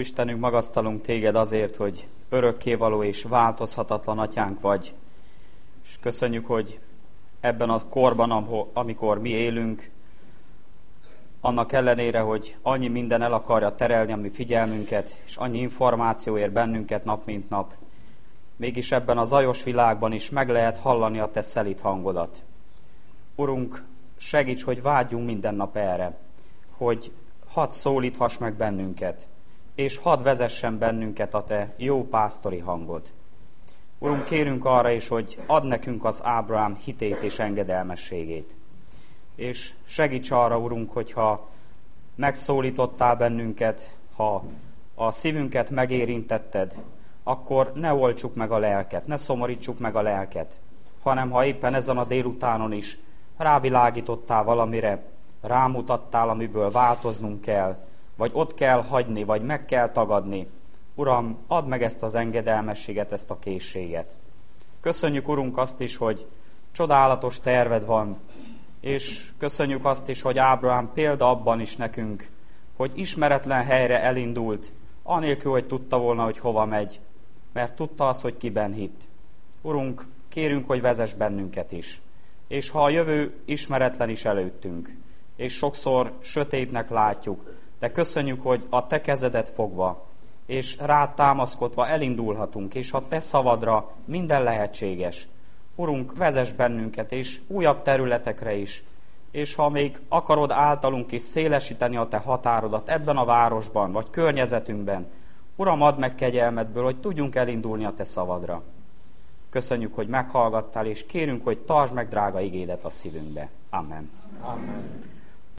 Istenünk, magasztalunk Téged azért, hogy örökkévaló és változhatatlan Atyánk vagy. És köszönjük, hogy ebben a korban, amikor mi élünk, annak ellenére, hogy annyi minden el akarja terelni a mi figyelmünket, és annyi információ ér bennünket nap mint nap, mégis ebben a zajos világban is meg lehet hallani a Te szelíd hangodat. Urunk, segíts, hogy vágyjunk minden nap erre, hogy hadd szólíthass meg bennünket, és hadd vezessen bennünket a Te jó pásztori hangod. Urunk, kérünk arra is, hogy add nekünk az Ábrahám hitét és engedelmességét. És segíts arra, Urunk, hogyha megszólítottál bennünket, ha a szívünket megérintetted, akkor ne oltsuk meg a lelket, ne szomorítsuk meg a lelket, hanem ha éppen ezen a délutánon is rávilágítottál valamire, rámutattál, amiből változnunk kell, vagy ott kell hagyni, vagy meg kell tagadni. Uram, add meg ezt az engedelmességet, ezt a készséget. Köszönjük, Urunk, azt is, hogy csodálatos terved van, és köszönjük azt is, hogy Ábrahám példa abban is nekünk, hogy ismeretlen helyre elindult, anélkül, hogy tudta volna, hogy hova megy, mert tudta azt, hogy kiben hitt. Urunk, kérünk, hogy vezess bennünket is. És ha a jövő ismeretlen is előttünk, és sokszor sötétnek látjuk, de köszönjük, hogy a Te kezedet fogva, és rád támaszkodva elindulhatunk, és ha Te szavadra minden lehetséges. Urunk, vezess bennünket, és újabb területekre is, és ha még akarod általunk is szélesíteni a Te határodat ebben a városban, vagy környezetünkben, Uram, add meg kegyelmedből, hogy tudjunk elindulni a Te szavadra. Köszönjük, hogy meghallgattál, és kérünk, hogy tartsd meg drága igédet a szívünkbe. Amen. Amen.